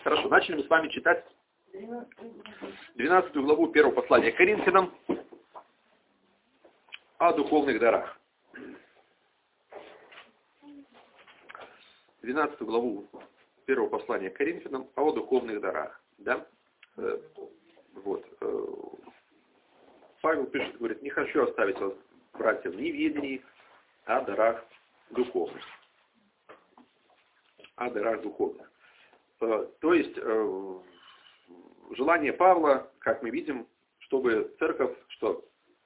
Хорошо, начали мы с вами читать 12 главу 1 послания к Коринфянам о духовных дарах. 12 главу 1 послания к Коринфянам о духовных дарах. Да? Вот. Павел пишет, говорит, не хочу оставить вас, братья, в неведении о дарах духовных. О дарах духовных. То есть, желание Павла, как мы видим, чтобы церковь что?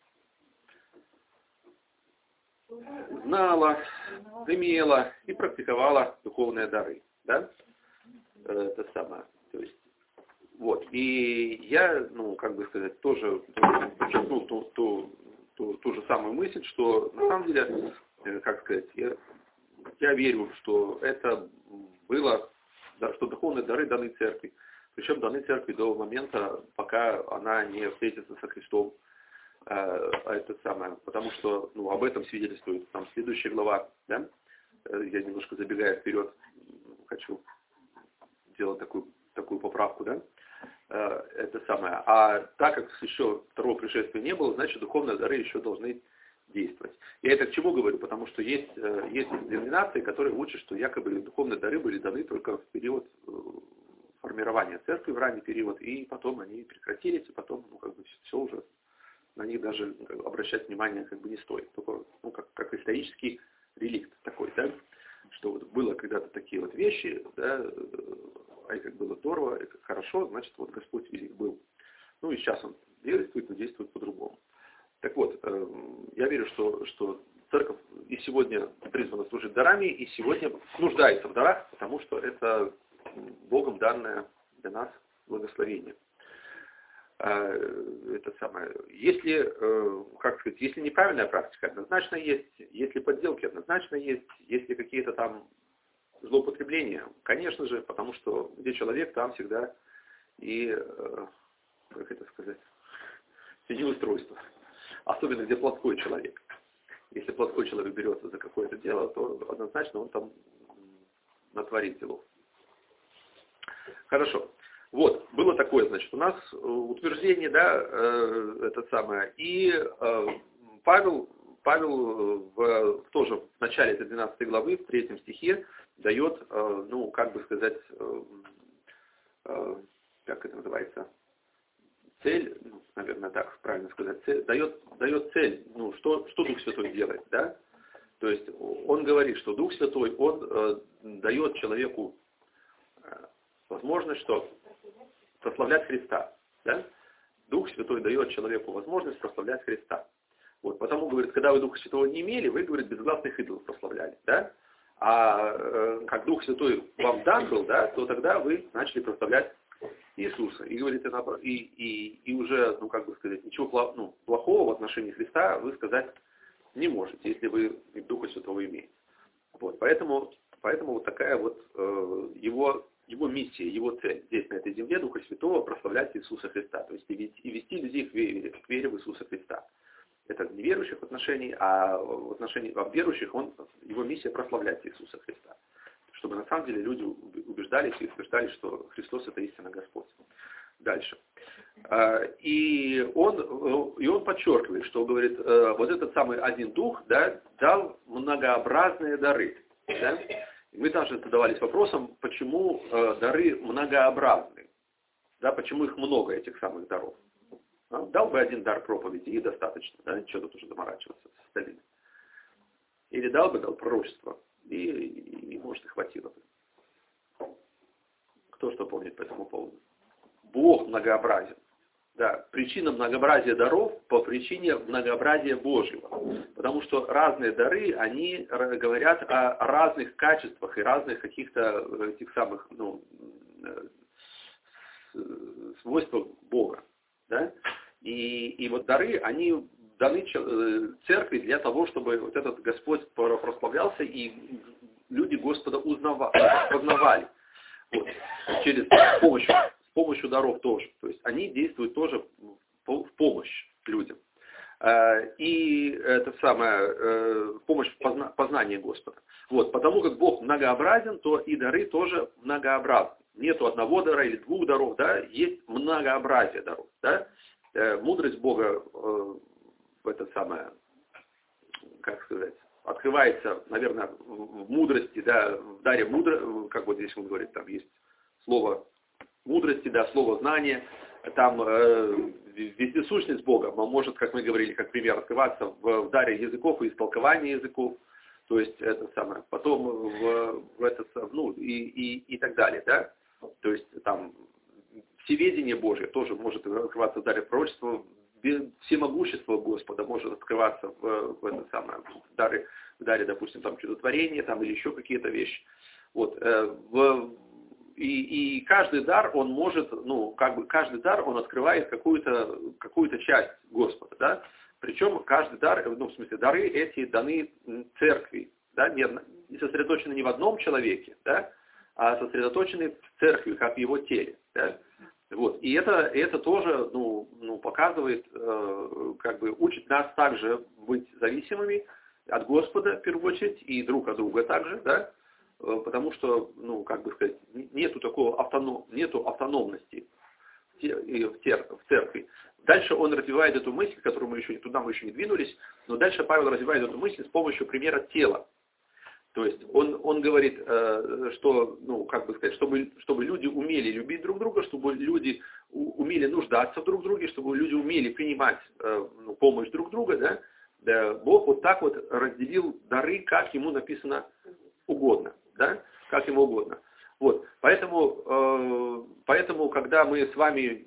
Знала, имела и практиковала духовные дары. Да? Это самое. То есть, вот. И я, как бы сказать, тоже подчеркнул ту же самую мысль, что на самом деле, как сказать, я верю, что это было, что духовные дары даны церкви. Причем даны церкви до момента, пока она не встретится со Христом. Это самое, потому что об этом свидетельствует там следующая глава. Да? Я немножко забегая вперед, хочу сделать такую поправку. Да? Это самое. А так как еще второго пришествия не было, значит духовные дары еще должны действовать. Я это к чему говорю? Потому что есть деноминации, которые учат, что якобы духовные дары были даны только в период формирования церкви, в ранний период, и потом они прекратились, и потом все уже на них даже обращать внимание не стоит. Только как исторический реликт такой, да? Что вот было когда-то такие вот вещи, да, а и как было здорово, и как хорошо, значит вот Господь велик был. И сейчас он действует, но действует по-другому. Так вот, я верю, что церковь и сегодня призвана служить дарами, и сегодня нуждается в дарах, потому что это Богом данное для нас благословение. Это самое. Если, если неправильная практика, однозначно есть, если подделки, однозначно есть, если какие-то там злоупотребления, конечно же, потому что где человек, там всегда и, сидит устройство. Особенно где плотской человек. Если плотской человек берется за какое-то дело, то однозначно он там натворит делов. Хорошо. Вот, было такое, значит, у нас утверждение, да, это самое. И Павел тоже в начале этой 12 главы, в 3 стихе, дает, как это называется, цель, наверное, так правильно сказать, дает цель, что Дух Святой делает, да? То есть он говорит, что Дух Святой, он дает человеку возможность, что прославлять Христа, да? Дух Святой дает человеку возможность прославлять Христа. Вот, потому, говорит, когда вы Духа Святого не имели, вы, говорит, безгласных идолов прославляли, да? А как Дух Святой вам дан был, да, то тогда вы начали прославлять Иисуса. И говорит, и уже, ничего плохого в отношении Христа вы сказать не можете, если вы Духа Святого имеете. Вот, поэтому вот такая вот его миссия, его цель здесь, на этой земле, Духа Святого, прославлять Иисуса Христа. То есть и вести людей к вере в Иисуса Христа. Это в неверующих отношениях, а в отношении верующих его миссия прославлять Иисуса Христа. Чтобы на самом деле люди убеждались и утверждали, что Христос это истинно Господь. Дальше. И он подчеркивает, что, говорит, вот этот самый один Дух, да, дал многообразные дары. Да? Мы также задавались вопросом, почему дары многообразны, да, почему их много, этих самых даров. Дал бы один дар проповеди и достаточно, да, ничего тут уже заморачиваться с остальными. Или дал пророчество, и может и хватило бы. Кто что помнит по этому поводу? Бог многообразен. Да, причина многообразия даров по причине многообразия Божьего. Потому что разные дары, они говорят о разных качествах и разных каких-то этих самых, свойствах Бога. Да? И вот дары, они даны церкви для того, чтобы вот этот Господь прославлялся, и люди Господа познавали. Вот. С помощью даров тоже. То есть они действуют тоже в помощь людям. И это самое, помощь в познании Господа. Вот. Потому как Бог многообразен, то и дары тоже многообразны. нету одного дара или двух даров, да, есть многообразие даров, да. Мудрость Бога как сказать, открывается, наверное, в мудрости, да, в даре как вот здесь он говорит, там есть слово мудрости, да, слово знания, там вездесущность Бога может, как мы говорили, как пример, открываться в даре языков и истолкования языков, то есть это самое, потом и так далее, да, то есть там всеведение Божие тоже может открываться в даре пророчества, всемогущество Господа может открываться в даре, допустим, там чудотворение, там или еще какие-то вещи. Вот, и каждый дар, он может, каждый дар, он открывает какую-то часть Господа, да. Причем каждый дар, в смысле, дары эти даны церкви, да, не сосредоточены не в одном человеке, да, а сосредоточены в церкви, как в его теле, да. Вот. И это тоже, показывает, учит нас также быть зависимыми от Господа, в первую очередь, и друг от друга также, да, потому что, нету автономности в церкви. Дальше он развивает эту мысль, которую мы еще не двинулись, но дальше Павел развивает эту мысль с помощью примера тела. То есть он говорит, что, чтобы люди умели любить друг друга, чтобы люди умели нуждаться друг в друге, чтобы люди умели принимать помощь друг друга, да, Бог вот так вот разделил дары, как ему написано угодно, да, как ему угодно. Вот, поэтому, когда мы с вами,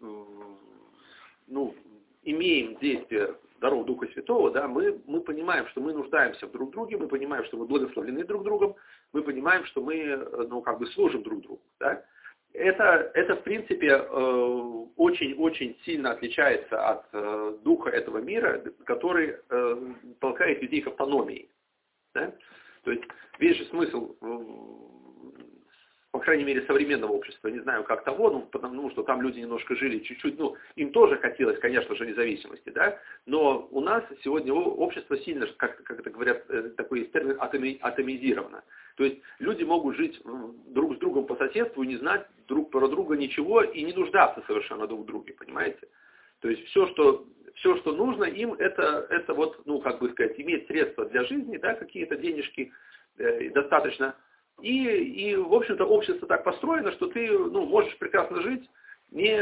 имеем действие даров Духа Святого, да, мы понимаем, что мы нуждаемся в друг друге, мы понимаем, что мы благословлены друг другом, мы понимаем, что мы, служим друг другу, да. Это, в принципе, очень-очень сильно отличается от духа этого мира, который толкает людей к автономии, да. То есть весь же смысл, по крайней мере, современного общества, не знаю, как того, потому что там люди немножко жили чуть-чуть, им тоже хотелось, конечно же, независимости, да, но у нас сегодня общество сильно, как это говорят, такой есть термин, атомизировано. То есть люди могут жить друг с другом по соседству и не знать друг про друга ничего и не нуждаться совершенно друг в друге, понимаете? То есть все, что нужно им, это иметь средства для жизни, да, какие-то денежки достаточно. И, в общем-то, общество так построено, что ты, можешь прекрасно жить, не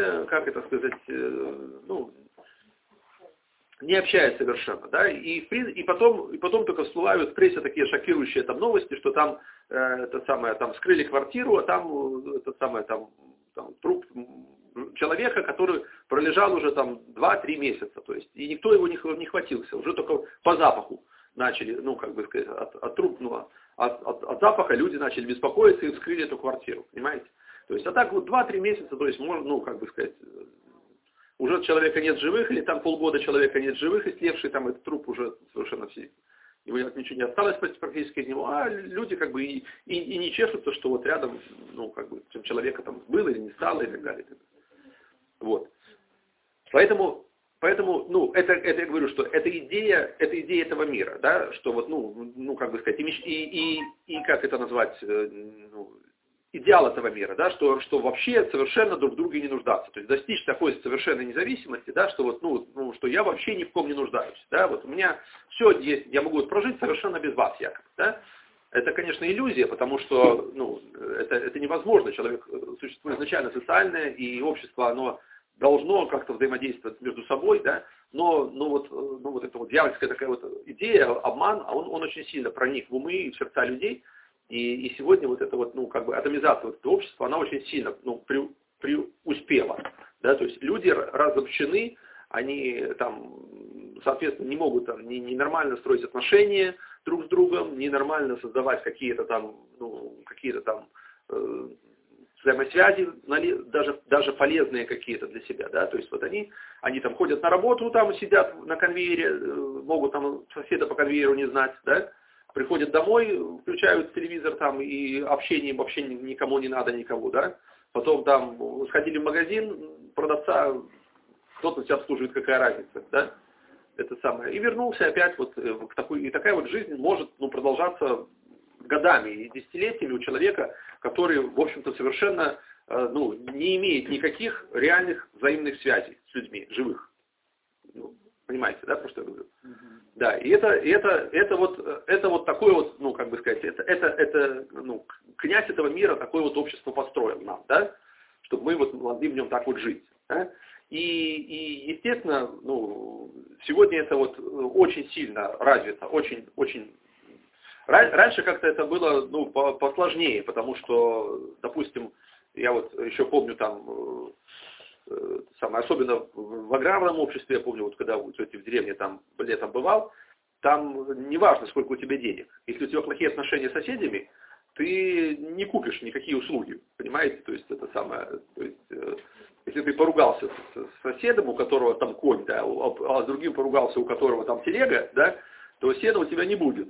общаясь совершенно, да, и потом только всплывают в прессе такие шокирующие там новости, что там, вскрыли квартиру, а там труп человека, который пролежал уже там 2-3 месяца, то есть, и никто его не хватился, уже только по запаху начали, от запаха люди начали беспокоиться и вскрыли эту квартиру, понимаете? То есть, а так вот 2-3 месяца, то есть, можно, уже человека нет живых, или там полгода человека нет живых, и слевший там этот труп уже совершенно все, его ничего не осталось практически от него, а люди и не чешутся, что вот рядом, человека там было или не стало, и так далее. Вот. Поэтому, это я говорю, что это идея этого мира, да, что вот, как это назвать, идеал этого мира, да, что вообще совершенно друг в друге не нуждаться, то есть достичь такой совершенной независимости, да, что вот, что я вообще ни в ком не нуждаюсь, да, вот у меня все есть, я могу прожить совершенно без вас, якобы, да. Это, конечно, иллюзия, потому что, это невозможно, человек существует изначально социальное, и общество, оно должно как-то взаимодействовать между собой, да, но эта вот дьявольская такая вот идея, обман, он очень сильно проник в умы и в сердца людей, и сегодня вот эта вот, атомизация вот этого общества, она очень сильно, преуспела, да, то есть люди разобщены, они там, соответственно, не могут там ни нормально строить отношения друг с другом, ни нормально создавать какие-то там, взаимосвязи, даже полезные какие-то для себя, да, то есть вот они там ходят на работу, там сидят на конвейере, могут там соседа по конвейеру не знать, да, приходят домой, включают телевизор там, и общение вообще никому не надо, никого, да, потом там сходили в магазин, продавца, кто-то тебя обслуживает, какая разница, да, это самое, и вернулся опять вот к такой, и такая вот жизнь может, продолжаться годами и десятилетиями у человека, который, в общем-то, совершенно ну, не имеет никаких реальных взаимных связей с людьми, живых. Ну, понимаете, да, про что я говорю? Да, и это вот такой вот, ну, как бы сказать, ну, князь этого мира такое вот общество построил нам, да, чтобы мы вот могли в нем так вот жить. Да? И естественно, ну, сегодня это вот очень сильно развито, очень. Раньше как-то это было, ну, посложнее, потому что, допустим, я вот еще помню там, особенно в аграрном обществе, я помню, вот когда в деревне там летом бывал, там не важно, сколько у тебя денег. Если у тебя плохие отношения с соседями, ты не купишь никакие услуги, понимаете? То есть это самое, то есть, если ты поругался с соседом, у которого там конь, да, а с другим поругался, у которого там телега, да, то сена у тебя не будет.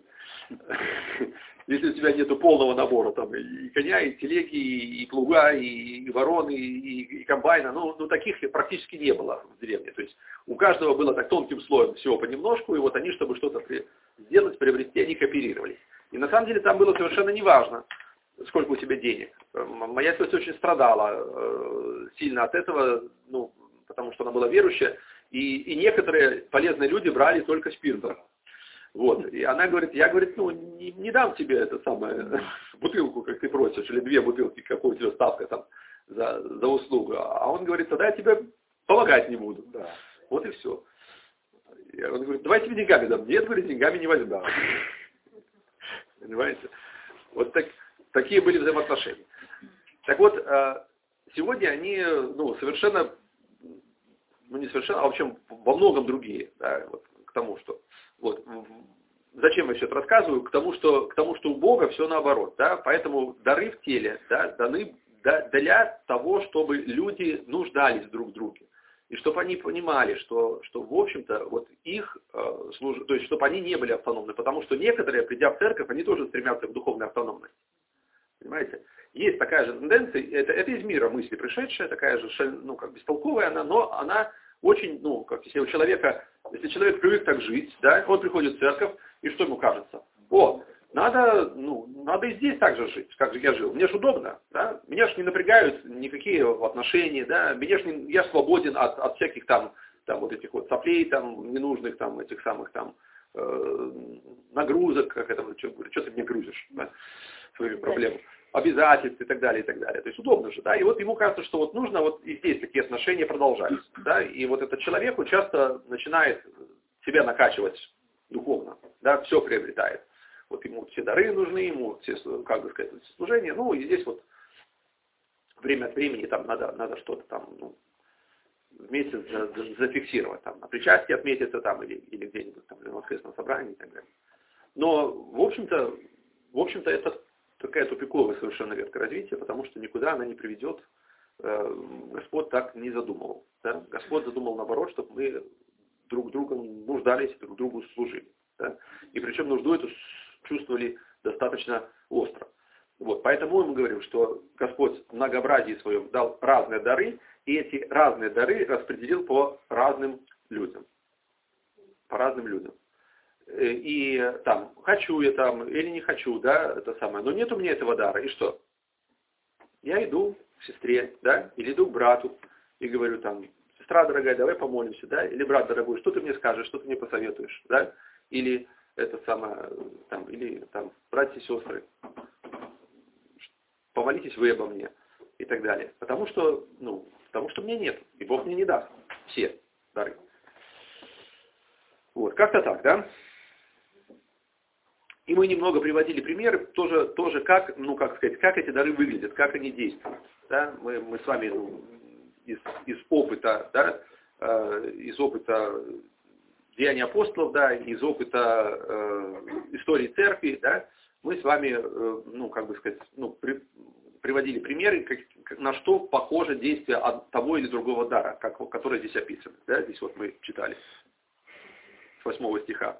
Если у тебя нету полного набора, там, и коня, и телеги, и плуга, и вороны, и комбайна, ну, таких практически не было в деревне. То есть у каждого было так тонким слоем всего понемножку, и вот они, чтобы что-то сделать, приобрести, они кооперировались. И на самом деле там было совершенно неважно, сколько у тебя денег. Моя тетя очень страдала сильно от этого, ну, потому что она была верующая, и некоторые полезные люди брали только спиртом. Вот. И она говорит, я, говорит, ну, не дам тебе это самое, бутылку, как ты просишь, или 2 бутылки, какой у тебя ставка там за услугу. А он говорит, тогда я тебе помогать не буду. Да. Вот и все. И он говорит, давай тебе деньгами дам. Нет, говорит, деньгами не возьму. Понимаете? Вот такие были взаимоотношения. Так вот, сегодня они, ну, совершенно, ну, не совершенно, а в общем, во многом другие, да, вот, к тому, что, вот, зачем я все это рассказываю? К тому, что у Бога все наоборот, да, поэтому дары в теле, да, даны для того, чтобы люди нуждались друг в друге. И чтобы они понимали, что в общем-то, вот их служба, то есть, чтобы они не были автономны, потому что некоторые, придя в церковь, они тоже стремятся к духовной автономности. Понимаете? Есть такая же тенденция, это из мира мысли пришедшая, такая же, ну, как бестолковая она, но она очень, ну, как если человек привык так жить, да, он приходит в церковь, и что ему кажется? Надо и здесь так же жить, как же я жил. Мне же удобно, да? Меня же не напрягают никакие отношения, да? Я свободен от всяких там вот этих вот соплей, там, ненужных, там, этих самых там нагрузок, как это, что ты мне грузишь, да? Своими проблемами, обязательств и так далее, и так далее. То есть удобно же, да? И вот ему кажется, что вот нужно вот и здесь такие отношения продолжать, да? И вот этот человек он часто начинает себя накачивать духовно, да? Все приобретает. Вот ему все дары нужны, ему все, как бы сказать, служения. Ну, и здесь вот время от времени там надо что-то там, ну, в месяц зафиксировать, там, на причастие отметиться там, или где-нибудь там, на воскресном собрании и так далее. Но, в общем-то, это такая тупиковая совершенно ветка развития, потому что никуда она не приведет. Господь так не задумывал. Да? Господь задумал наоборот, чтобы мы друг другом нуждались, друг другу служили. Да? И причем нужду эту чувствовали достаточно остро. Вот, поэтому мы говорим, что Господь в многообразии своем дал разные дары, и эти разные дары распределил по разным людям. По разным людям. И там, хочу я там или не хочу, да, это самое, но нет у меня этого дара, и что? Я иду к сестре, да, или иду к брату, и говорю там, сестра дорогая, давай помолимся, да, или брат дорогой, что ты мне скажешь, что ты мне посоветуешь, да, или это самое, там, или там, братья и сестры, помолитесь вы обо мне, и так далее. Потому что мне нет, и Бог мне не даст все дары. Вот, как-то так, да? И мы немного приводили примеры, тоже как, ну, как сказать, как эти дары выглядят, как они действуют. Да? Мы с вами из опыта, да, из опыта деяний апостолов, да, из опыта истории церкви, да, мы с вами, ну, как бы сказать, ну, приводили примеры, на что похоже действие от того или другого дара, которое здесь описано. Да? Здесь вот мы читали с 8 стиха.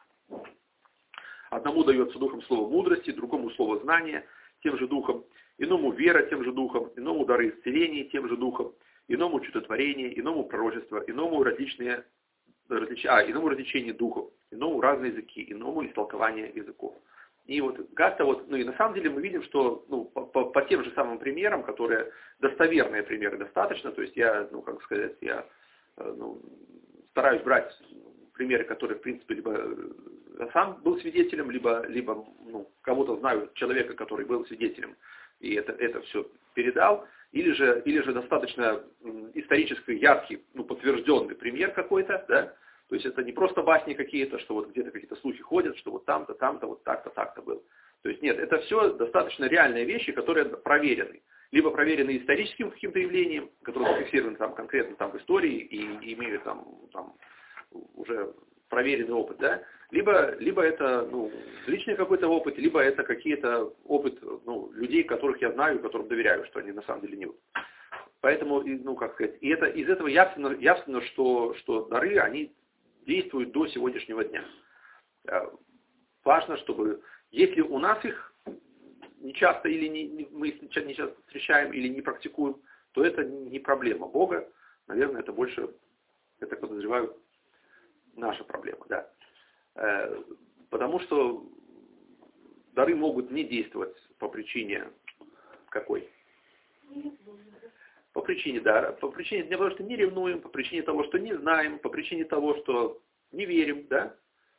Одному дается духом слово мудрости, другому слово знания, тем же духом, иному вера тем же духом, иному дары исцеления тем же духом, иному чудотворение, иному пророчество, иному развлечение духов, иному разные языки, иному истолкование языков. И вот как-то вот, ну и на самом деле мы видим, что ну, по тем же самым примерам, которые достоверные примеры достаточно, то есть я, ну как сказать, я ну, стараюсь брать примеры, которые, в принципе, либо я сам был свидетелем, либо ну, кого-то знаю, человека, который был свидетелем, и это все передал, или же достаточно исторически яркий, ну, подтвержденный пример какой-то, да, то есть это не просто басни какие-то, что вот где-то какие-то слухи ходят, что вот там-то, вот так-то, так-то было. То есть нет, это все достаточно реальные вещи, которые проверены. Либо проверены историческим каким-то явлением, которые зафиксированы там конкретно там в истории и имеют там уже проверенный опыт, да, либо это ну, личный какой-то опыт, либо это какие-то опыт ну, людей, которых я знаю, которым доверяю, что они на самом деле не вот. Поэтому, ну, как сказать, и это, из этого явственно что дары, они действуют до сегодняшнего дня. Важно, чтобы, если у нас их не часто или мы их не часто встречаем или не практикуем, то это не проблема Бога. Наверное, это больше, я так подозреваю, наша проблема, да. Потому что дары могут не действовать по причине какой? По причине дара, по причине того, что не ревнуем, по причине того, что не знаем, по причине того, что не верим, да.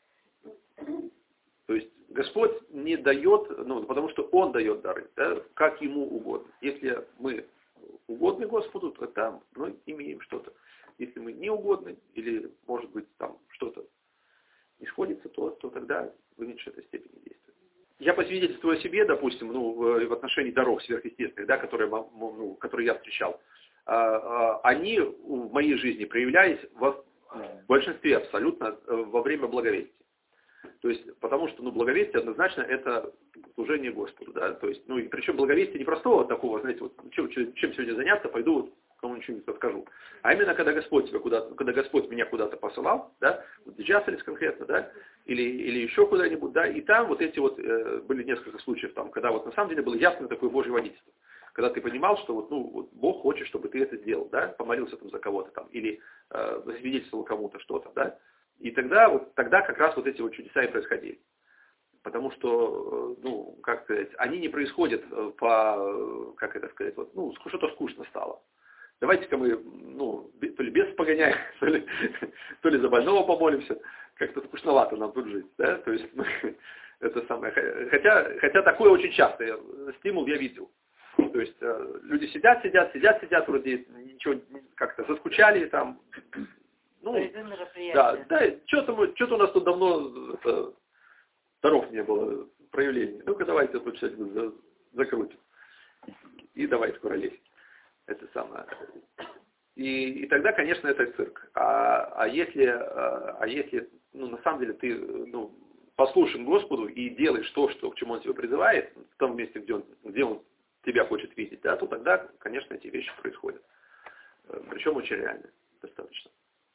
То есть Господь не дает, ну, потому что Он дает дары, да, как Ему угодно. Если мы угодны Господу, то там мы имеем что-то. Если мы не угодны, или, может быть, там что-то не сходится, то тогда в меньшей этой степени действует. Я посвидетельствую о себе, допустим, ну, в отношении даров сверхъестественных, да, которые я встречал. Они в моей жизни проявлялись в большинстве абсолютно во время благовестия. То есть, потому что, ну, благовестие однозначно это служение Господу, да, то есть, ну, и причем благовестие не простого такого, знаете, вот, чем сегодня заняться, пойду вот кому-нибудь что-нибудь расскажу. А именно, когда Господь меня куда-то посылал, да, вот в Джасалис конкретно, да, или еще куда-нибудь, да, и там вот эти вот, были несколько случаев там, когда вот на самом деле было ясно такое Божье водительство. Когда ты понимал, что вот, ну, вот Бог хочет, чтобы ты это сделал, да, помолился там за кого-то там, или засвидетельствовал кому-то что-то, да, и тогда как раз вот эти вот чудеса и происходили. Потому что, ну, как сказать, они не происходят по, как это сказать, вот, ну, что-то скучно стало. Давайте-ка мы, ну, то ли бес погоняем, то ли за больного помолимся. Как-то скучновато нам тут жить, да, то есть, ну, это самое, хотя такое очень часто, стимул я видел. То есть люди сидят, вроде ничего, как-то заскучали там. Ну, да, что-то у нас тут давно даров не было, проявлений. Ну-ка давайте тут что-нибудь закрутим. И давайте скоро лезть. Это самое. И тогда, конечно, это цирк. А если, ну, на самом деле ты, ну, послушен Господу и делаешь то, к чему Он тебя призывает, в том месте, где Он тебя хочет видеть, да, то тогда, конечно, эти вещи происходят. Причем очень реально, достаточно.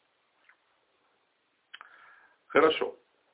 Хорошо.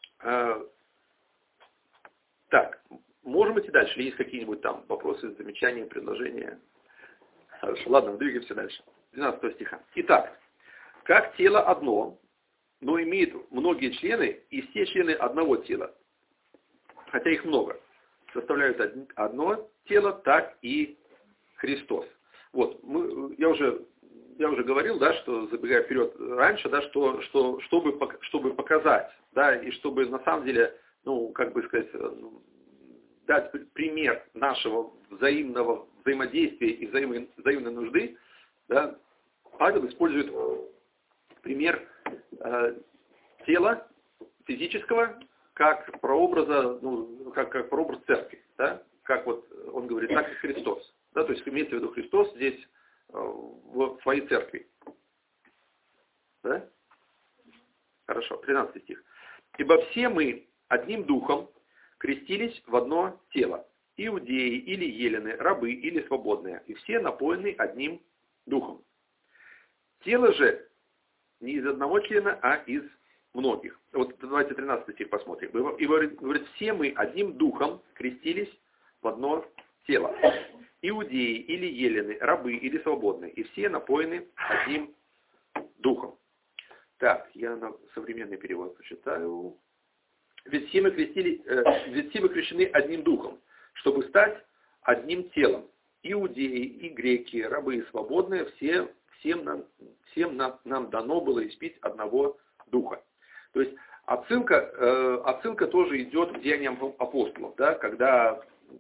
Так, можем идти дальше? Или есть какие-нибудь там вопросы, замечания, предложения? Хорошо, ладно, двигаемся дальше. 12 стиха. Итак, как тело одно, но имеет многие члены, и все члены одного тела, хотя их много, составляют одно тело, так и Христос. Вот, я уже говорил, да, что, забегая вперед раньше, да, чтобы показать, да, и чтобы на самом деле, ну, как бы сказать, дать пример нашего взаимного взаимодействия и взаимной нужды, да, Павел использует пример тела физического как прообраза, ну, как прообраз церкви, да, как вот он говорит, так и Христос, да, то есть имеется в виду Христос здесь в своей церкви, да? Хорошо, 13 стих. Ибо все мы одним духом крестились в одно тело, иудеи или елены, рабы или свободные, и все напоены одним духом. Тело же не из одного члена, а из многих. Вот давайте 13 стих посмотрим. И говорит, все мы одним духом крестились в одно тело. Иудеи или елены, рабы или свободные, и все напоены одним духом. Так, я на современный перевод почитаю. Ведь все мы крещены одним духом, чтобы стать одним телом. Иудеи и греки, рабы и свободные, всем нам дано было испить одного духа. То есть отсылка тоже идет к деяниям апостолов, да, когда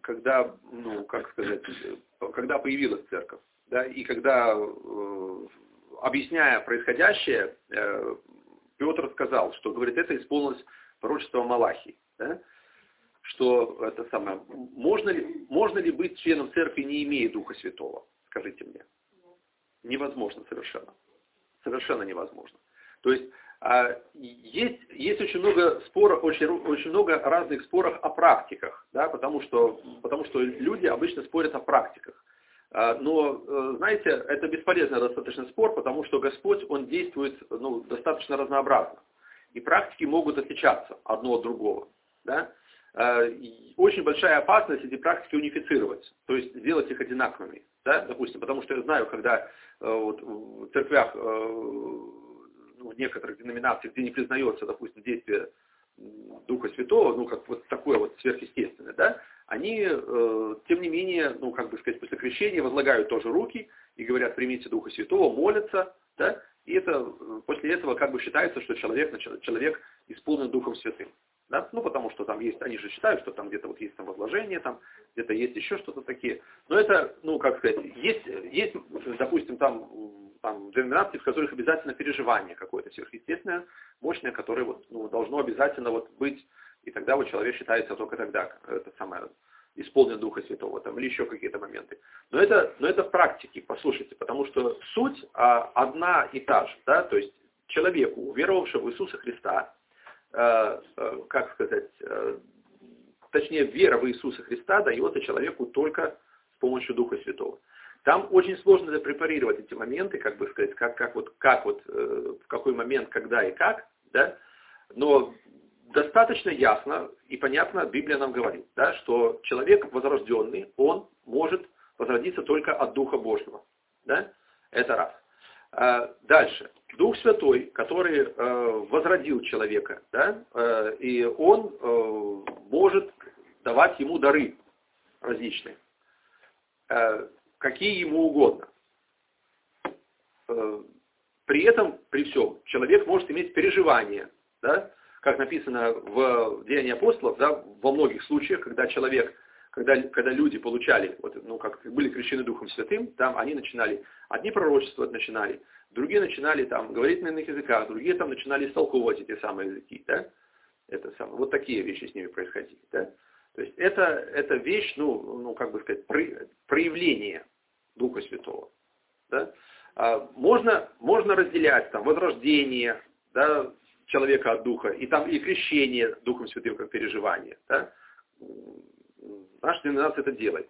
появилась церковь, да, и когда, объясняя происходящее, Петр сказал, что, говорит, это исполнилось пророчество Малахии, да, что это самое, можно ли быть членом церкви, не имея Духа Святого? Скажите мне. Невозможно совершенно. Совершенно невозможно. То есть есть очень много споров, очень много разных споров о практиках, да, потому что люди обычно спорят о практиках. Но, знаете, это бесполезный достаточно спор, потому что Господь, Он действует достаточно разнообразно. И практики могут отличаться одно от другого. Да? Очень большая опасность эти практики унифицировать, то есть сделать их одинаковыми. Да? Допустим, потому что я знаю, когда в церквях, в некоторых деноминациях, где не признается, допустим, действие Духа Святого, как вот такое вот сверхъестественное, да, они, тем не менее, после крещения возлагают тоже руки и говорят, примите Духа Святого, молятся, да, и после этого считается, что человек исполнен Духом Святым. Да? Потому что там есть, они же считают, что там где-то вот есть там возложение, там где-то есть еще что-то такие. Но это, есть, допустим, там деноминации, в которых обязательно переживание какое-то сверхъестественное, мощное, которое должно обязательно быть, и тогда человек считается только тогда, исполнен Духа Святого, или еще какие-то моменты. Но это практики, послушайте, потому что суть одна и та же, да, то есть человеку, уверовавшему в Иисуса Христа, точнее, вера в Иисуса Христа дается человеку только с помощью Духа Святого. Там очень сложно препарировать эти моменты, в какой момент, когда и как, да, но достаточно ясно и понятно Библия нам говорит, да, что человек возрожденный, он может возродиться только от Духа Божьего. Да? Это раз. Дальше. Дух Святой, который возродил человека, да, и он может давать ему дары различные, какие ему угодно. При этом, при всем, человек может иметь переживания, да, как написано в Деянии апостолов, да, во многих случаях, когда люди получали, были крещены Духом Святым, там они начинали, одни пророчества начинали, другие начинали говорить на иных языках, другие начинали истолковывать эти самые языки, да, вот такие вещи с ними происходили, да. То есть это вещь, проявление Духа Святого, да. Можно разделять возрождение, да, человека от Духа, и крещение Духом Святым как переживание. Да? Наша деноминация это делает.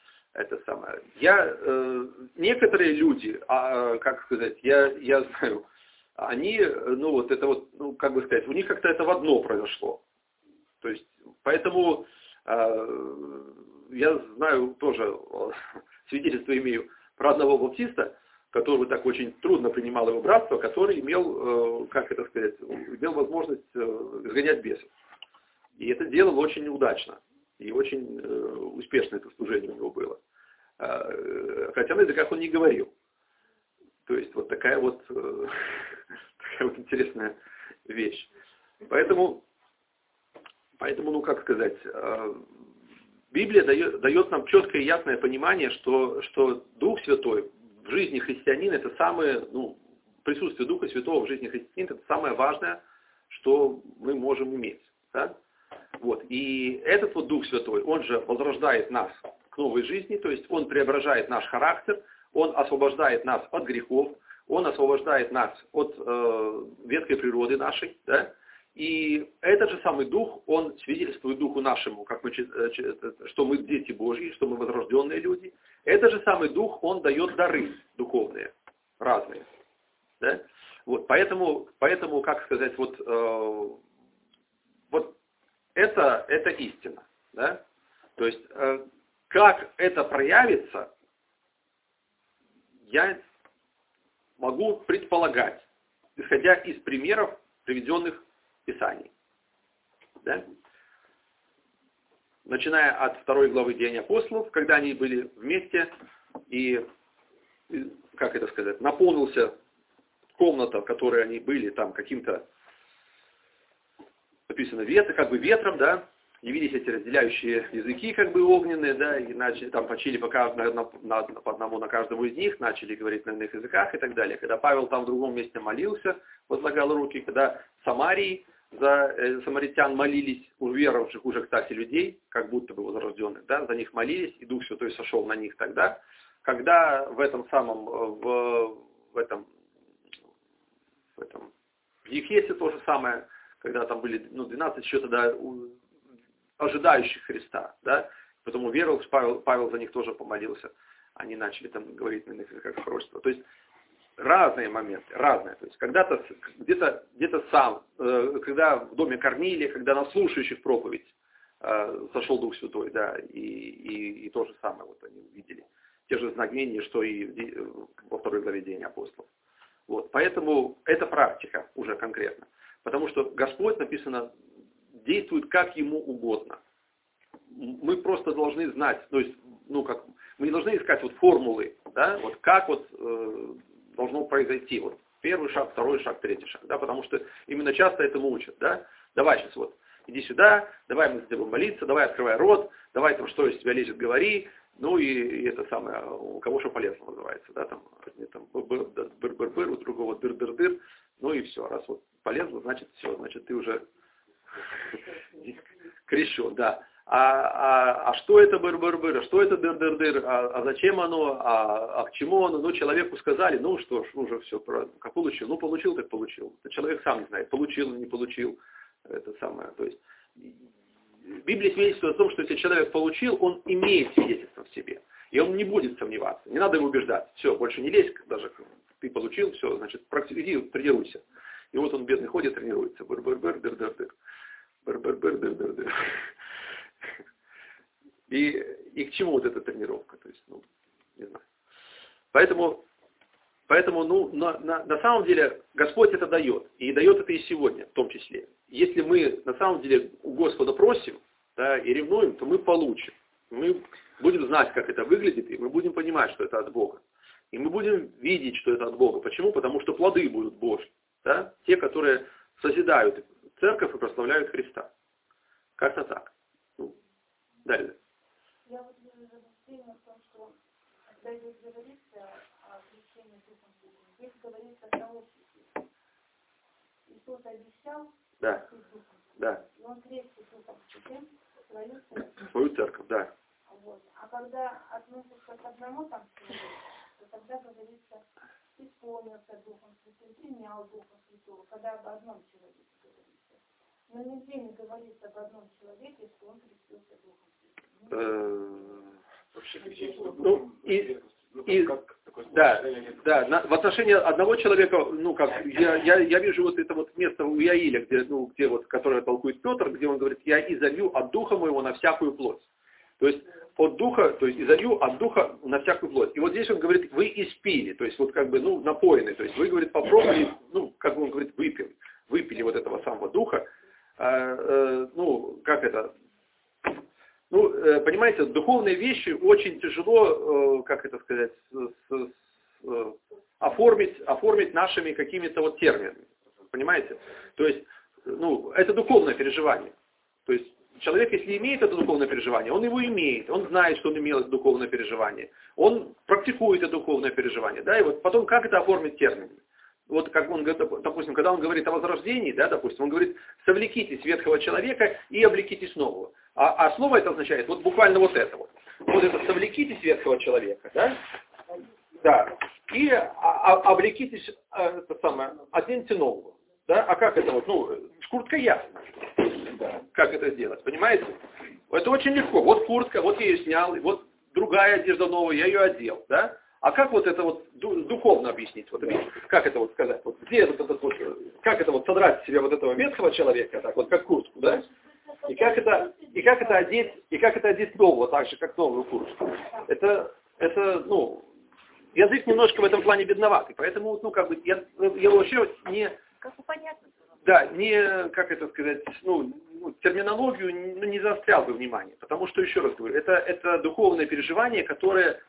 Некоторые люди, я знаю, они, у них как-то это в одно произошло. То есть, поэтому я знаю тоже, свидетельство имею про одного баптиста, который так очень трудно принимал его братство, который имел возможность изгонять бесов. И это делал очень удачно. И очень успешно это служение у него было. Хотя на языках он не говорил. То есть вот такая вот интересная вещь. Поэтому, Библия дает нам четкое и ясное понимание, что Дух Святой в жизни христианина, это присутствие Духа Святого в жизни христианина, это самое важное, что мы можем иметь. Да? Вот. И этот Дух Святой, он же возрождает нас к новой жизни, то есть он преображает наш характер, он освобождает нас от грехов, он освобождает нас от ветхой природы нашей, да? И этот же самый Дух, он свидетельствует Духу нашему, что мы дети Божьи, что мы возрожденные люди. Этот же самый Дух, он дает дары духовные, разные. Да? Вот, поэтому, это истина. Да? То есть, как это проявится, я могу предполагать, исходя из примеров, приведенных в Писании. Да? Начиная от 2 главы Деяний апостолов, когда они были вместе, и как это сказать, наполнился комната, в которой они были, там каким-то, написано, как бы ветром, да, явились эти разделяющие языки, как бы огненные, да, и начали, там почили по одному на каждому из них, начали говорить на иных языках и так далее. Когда Павел там в другом месте молился, возлагал руки, когда в Самарии за самаритян молились, уверовавших уже, кстати, людей, как будто бы возрожденных, да, за них молились, и Дух Святой сошел на них тогда, когда в этом самом, в Ефесе то же самое, когда там были 12 еще тогда ожидающих Христа, да, потом уверовал, Павел за них тоже помолился, они начали там говорить на иных языках пророчества. То есть разные моменты, разные. То есть когда-то, где-то сам, когда в доме Корнилия, когда на слушающих проповедь сошел Дух Святой, да, и то же самое вот они увидели. Те же знамения, что и во 2 главе Деяний апостолов. Вот. Поэтому это практика уже конкретно. Потому что Господь, написано, действует как Ему угодно. Мы просто должны знать, то есть, мы не должны искать вот формулы, да, вот как вот должно произойти. Вот первый шаг, второй шаг, третий шаг, да, потому что именно часто этому учат, да. Давай сейчас вот, иди сюда, давай мы за тебя будем молиться, давай открывай рот, давай там что из тебя лезет, говори. Ну и это самое, у кого что полезно называется, да, там быр-быр-быр, у другого дыр-дыр-дыр, ну и все, раз вот полезно, значит все, значит ты уже крещен, да. А что это быр-быр-быр, а что это дыр-дыр-дыр, а зачем оно, а к чему оно, ну человеку сказали, ну что ж, уже все, как получил, ну получил, так получил. Человек сам не знает, получил или не получил, это самое, то есть... Библия свидетельствует о том, что если человек получил, он имеет свидетельство в себе. И он не будет сомневаться. Не надо его убеждать. Все, больше не лезь, даже ты получил, все, значит, иди, тренируйся. И вот он, бедный, ходит, тренируется. Быр-быр-быр, дыр-дыр-дыр. Быр-быр-быр, дыр-дыр-дыр. И к чему вот эта тренировка? То есть, не знаю. Поэтому на самом деле Господь это дает. И дает это и сегодня, в том числе. Если мы на самом деле у Господа просим, да, и ревнуем, то мы получим. Мы будем знать, как это выглядит, и мы будем понимать, что это от Бога. И мы будем видеть, что это от Бога. Почему? Потому что плоды будут Божьи. Да? Те, которые созидают церковь и прославляют Христа. Как-то так. Далее. Я вот вижу размышление в том, что когда здесь говорится о крещении Духом Святым, здесь говорится о сообществе. Иисус обещал крестить Духом Святым, да. И Он крестит Духом Святым свою церковь. Свою церковь, да. Вот. А когда относишься к одному там человеку, то тогда говорится, исполнился Духом Святым, принял Духа Святого, когда об одном человеке говорится. Но нигде не говорится об одном человеке, что он крестился Духом Святым. В отношении одного человека, я вижу вот это вот место у Иаиля, где вот, которое толкует Петр, где он говорит, я изолью от духа моего на всякую плоть. То есть от духа, то есть изолью от духа на всякую плоть. И вот здесь он говорит, вы испили, то есть вот как бы, напоены, то есть вы, говорит, попробовали, как он говорит, выпили вот этого самого духа, как это, понимаете, духовные вещи очень тяжело, как это сказать, оформить нашими какими-то вот терминами, понимаете? То есть, это духовное переживание. То есть, человек, если имеет это духовное переживание, он его имеет, он знает, что он имел это духовное переживание, он практикует это духовное переживание, да, и вот потом как это оформить терминами? Вот как он говорит, допустим, когда он говорит о возрождении, да, допустим, он говорит, совлекитесь ветхого человека и облекитесь нового. А слово это означает вот буквально вот это вот. Вот это совлекитесь ветхого человека, да? Да. И облекитесь, оденьте нового. Да? А как это вот? Куртка ясно. Да. Как это сделать, понимаете? Это очень легко. Вот куртка, вот я ее снял, вот другая одежда новая, я ее одел, да? А как вот это вот духовно объяснить? Вот, как это вот сказать? Вот, где этот вот, как это вот содрать себе вот этого ветхого человека, так вот как куртку, да? И как это одеть нового, так же, как новую куртку? Это язык немножко в этом плане бедноватый, поэтому, я вообще не... Как понятно? Да, не, как это сказать, терминологию не заострял бы внимание. Потому что, еще раз говорю, это духовное переживание, которое,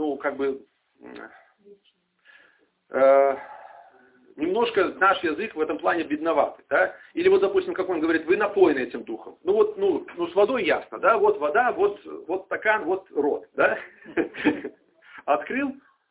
немножко наш язык в этом плане бедноватый. Да? Или вот, допустим, как он говорит, вы напоены этим духом. С водой ясно, да, вот вода, вот стакан, вот рот, да? Открыл,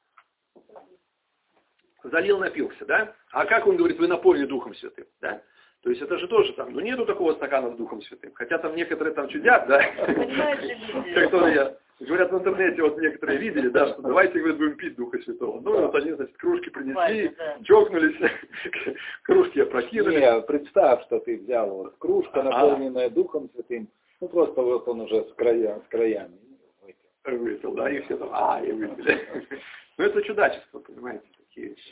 залил, напился, да? А как он говорит, вы напоены Духом Святым, да? То есть это же тоже там, нету такого стакана с Духом Святым. Хотя там некоторые там чудят, да? Которые, говорят, в интернете, вот некоторые видели, да, что давайте, говорят, будем пить Духа Святого. Вот они, значит, кружки принесли, чокнулись, кружки опрокинули. Не, представь, что ты взял вот кружку, наполненная Духом Святым, просто вот он уже с краями. Выпил, да, и все там, и выпили. Это чудачество, понимаете, такие вещи.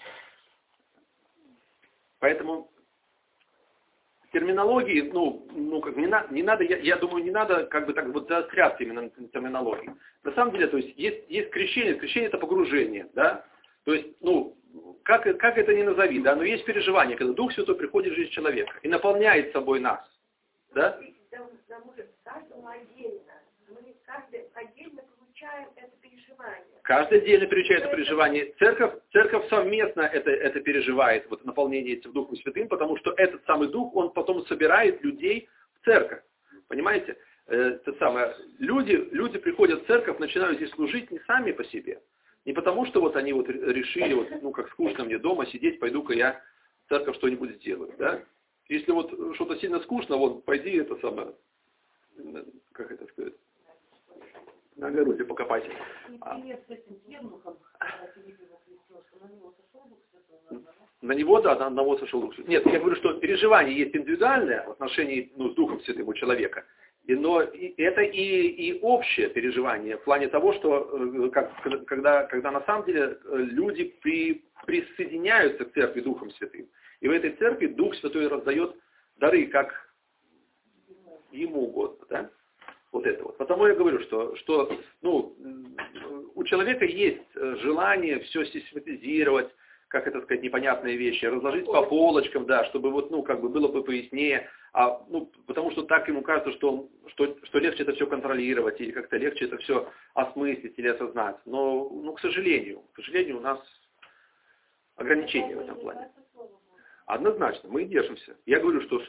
Поэтому терминологии, не надо, я думаю, не надо как бы так вот заостряться именно на терминологии. На самом деле, то есть есть крещение это погружение, да, то есть, как это ни назови, да, но есть переживание, когда Дух Святой приходит в жизнь человека и наполняет собой нас, да. Каждому отдельно, мы каждый отдельно получаем это переживание. Каждый отдельно переживает это переживание. Церковь совместно это переживает, вот наполнение этим Духом Святым, потому что этот самый Дух, он потом собирает людей в церковь. Понимаете? Люди приходят в церковь, начинают здесь служить не сами по себе. Не потому, что вот они вот решили, как скучно мне дома сидеть, пойду-ка я в церковь что-нибудь сделаю. Да? Если вот что-то сильно скучно, пойди это самое, как это сказать, на огороде покопайте. На него, да, на одного сошел Дух Святой. Нет, я говорю, что переживание есть индивидуальное в отношении с Духом Святым у человека. Но это и общее переживание в плане того, что когда на самом деле люди присоединяются к церкви Духом Святым. И в этой церкви Дух Святой раздает дары, как ему угодно. Да? Вот это вот. Потому я говорю, что у человека есть желание все систематизировать, как это сказать, непонятные вещи, разложить по полочкам, да, чтобы было бы пояснее, потому что так ему кажется, что легче это все контролировать, или как-то легче это все осмыслить или осознать. Но, к сожалению, у нас ограничения в этом плане. Однозначно, мы держимся. Я говорю, что...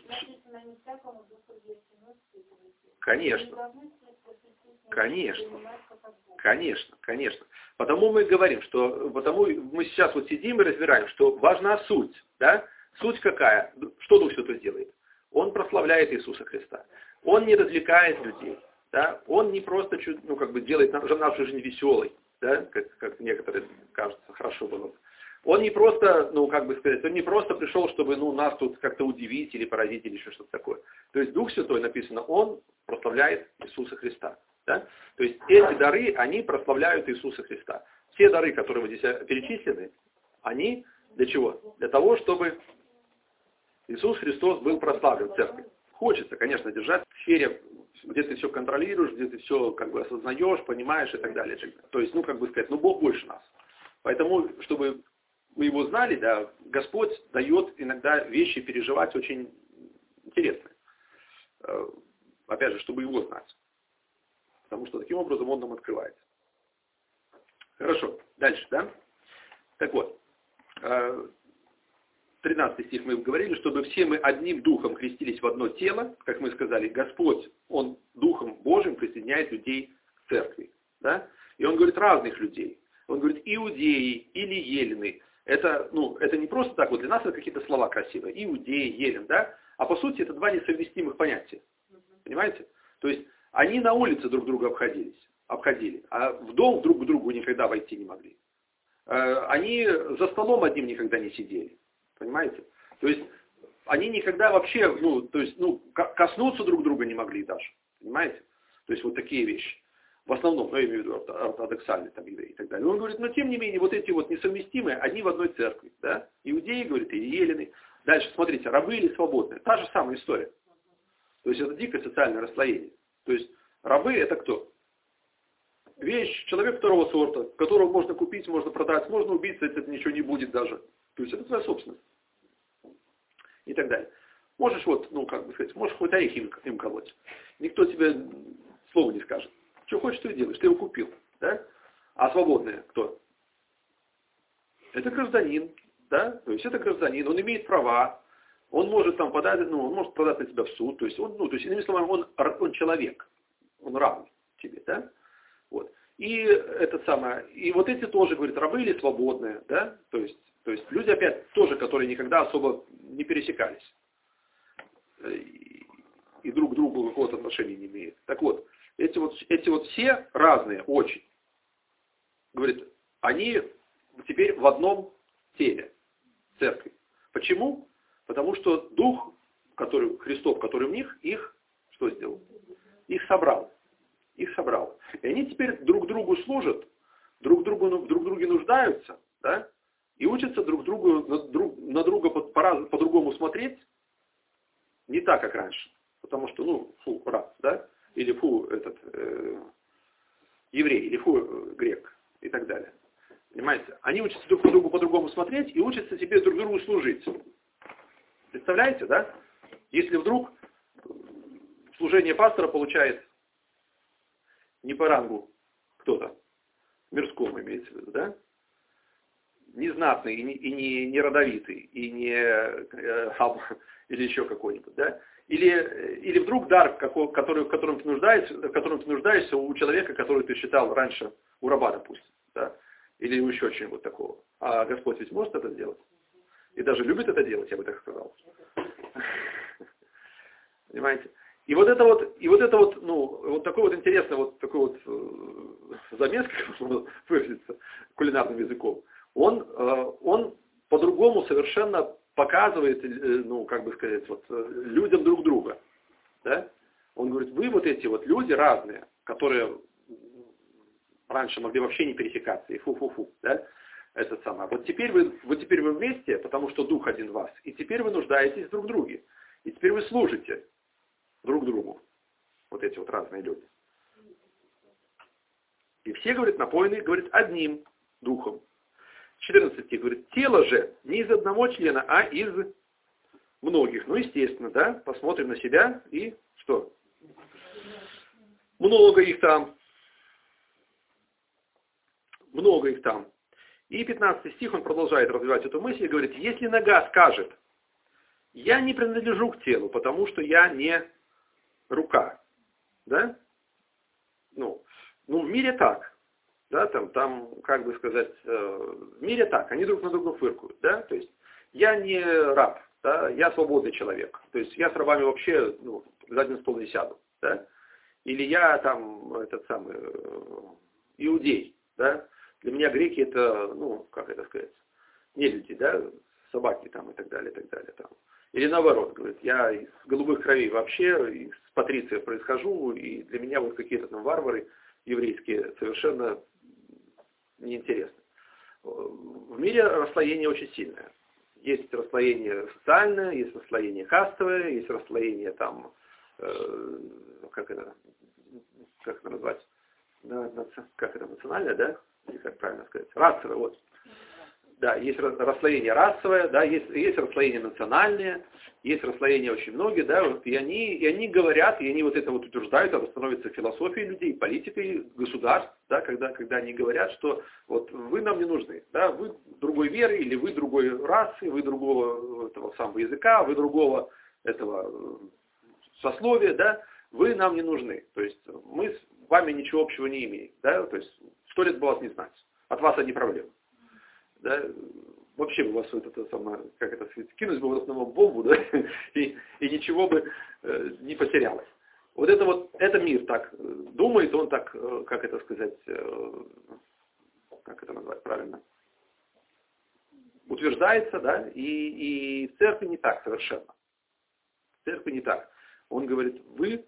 Конечно. Потому мы говорим, потому мы сейчас вот сидим и разбираем, что важна суть. Да? Суть какая? Что Дух Святой делает? Он прославляет Иисуса Христа. Он не развлекает людей. Да? Он не просто делает нашу жизнь веселой, да? как некоторые кажется, хорошо было. Он не просто, он не просто пришел, чтобы нас тут как-то удивить или поразить или еще что-то такое. То есть Дух Святой, написано, Он прославляет Иисуса Христа. Да? То есть эти дары, они прославляют Иисуса Христа. Все дары, которые вот здесь перечислены, они для чего? Для того, чтобы Иисус Христос был прославлен в церкви. Хочется, конечно, держать в сфере, где ты все контролируешь, где ты все осознаешь, понимаешь и так далее. То есть, Бог больше нас. Поэтому, чтобы мы Его знали, да, Господь дает иногда вещи переживать очень интересные. Опять же, чтобы Его знать. Потому что таким образом Он нам открывается. Хорошо, дальше, да? Так вот, 13 стих мы говорили, чтобы все мы одним духом крестились в одно тело, как мы сказали, Господь, Он Духом Божьим присоединяет людей к церкви. Да? И Он говорит разных людей. Он говорит иудеи или елены. Это не просто так, вот для нас это какие-то слова красивые. Иудеи, елен, да? А по сути это два несовместимых понятия. Понимаете? То есть они на улице друг друга обходили, а в дом друг к другу никогда войти не могли. Они за столом одним никогда не сидели. Понимаете? То есть они никогда вообще, коснуться друг друга не могли даже. Понимаете? То есть вот такие вещи. В основном, я имею в виду ортодоксальные там евреи и так далее. Он говорит, но тем не менее, вот эти вот несовместимые, одни в одной церкви. Да? Иудеи, говорит, и елены. Дальше, смотрите, рабы или свободные. Та же самая история. То есть это дикое социальное расслоение. То есть рабы это кто? Вещь, человек второго сорта, которого можно купить, можно продать, можно убить, это ничего не будет даже. То есть это твоя собственность. И так далее. Можешь вот, ну, как бы сказать, можешь хоть орехи им колоть. Никто тебе слова не скажет. Что хочешь, то и делаешь. Ты его купил, да? А свободное кто? Это гражданин, да? То есть это гражданин, он имеет права, он может там подать, ну, он может подать на тебя в суд, то есть он, ну, то есть, иными словами, он человек, он равный тебе, да? Вот. И это самое, и вот эти тоже, говорят, рабы или свободные, да? То есть люди опять тоже, которые никогда особо не пересекались и друг к другу какого-то отношения не имеют. Так вот, эти вот все разные очень, говорит, они теперь в одном теле, церкви. Почему? Потому что Дух, который, Христов, который в них, их что сделал? Их собрал. Их собрал. И они теперь друг другу служат, друг друге нуждаются, да? И учатся друг другу на друга по-другому смотреть, не так, как раньше. Потому что, ну, фу, раб, да? Или фу, еврей, или фу, грек, и так далее. Понимаете? Они учатся друг на другу по-другому смотреть и учатся себе друг другу служить. Представляете, да? Если вдруг служение пастора получает не по рангу кто-то, мирскому имеется в виду, да? Незнатный и не родовитый, и не или еще какой-нибудь, да? Или вдруг дар, в котором ты нуждаешься у человека, который ты считал раньше у раба, допустим, да? Или еще чего-нибудь такого. А Господь ведь может это сделать? И даже любит это делать, я бы так сказал. Понимаете? И вот это вот, ну, вот такой вот интересный вот такой вот замес, как можно выразиться кулинарным языком, он по-другому совершенно показывает, ну, как бы сказать, вот, людям друг друга. Да? Он говорит, вы вот эти вот люди разные, которые раньше могли вообще не пересекаться, и фу-фу-фу, да? Это самое. Вот теперь вы вместе, потому что Дух один в вас, и теперь вы нуждаетесь друг в друге. И теперь вы служите друг другу. Вот эти вот разные люди. И все, говорит, напоены, говорит, одним духом. 14 стих говорит, тело же не из одного члена, а из многих. Ну, естественно, да, посмотрим на себя и что? Много их там. Много их там. И 15 стих, он продолжает развивать эту мысль и говорит, если нога скажет, я не принадлежу к телу, потому что я не рука. Да? Ну, в мире так. Да, там, как бы сказать, в мире так, они друг на друга фыркают. Да? То есть, я не раб, да? Я свободный человек. То есть, я с рабами вообще, ну, за один стол не сяду. Да? Или я там, этот самый, иудей. Да? Для меня греки это, ну, как это сказать, не люди, да, собаки там и так далее, и так далее. Там. Или наоборот, говорит, я из голубых кровей вообще, из патриция происхожу, и для меня вот какие-то там варвары еврейские совершенно неинтересны. В мире расслоение очень сильное. Есть расслоение социальное, есть расслоение кастовое, есть расслоение там, как это назвать, как это, национальное, да? Или как правильно сказать, расовое, вот. Да, есть расслоение расовое, да, есть расслоение национальное, есть расслоение очень многие, да, вот, и они говорят, и они вот это вот утверждают, это становится философией людей, политикой государств, да, когда они говорят, что вот вы нам не нужны, да, вы другой веры, или вы другой расы, вы другого этого самого языка, вы другого этого сословия, да, вы нам не нужны, то есть мы с вами ничего общего не имеем, да, то есть 100 лет бы вас не знать, от вас одни проблемы. Да, вообще бы вас это самое, как это сказать, кинуть бы в основном бомбу, да, и ничего бы не потерялось. Вот это мир так думает, он так, как это сказать, как это назвать правильно, утверждается, да, и в церкви не так совершенно. В церкви не так. Он говорит, вы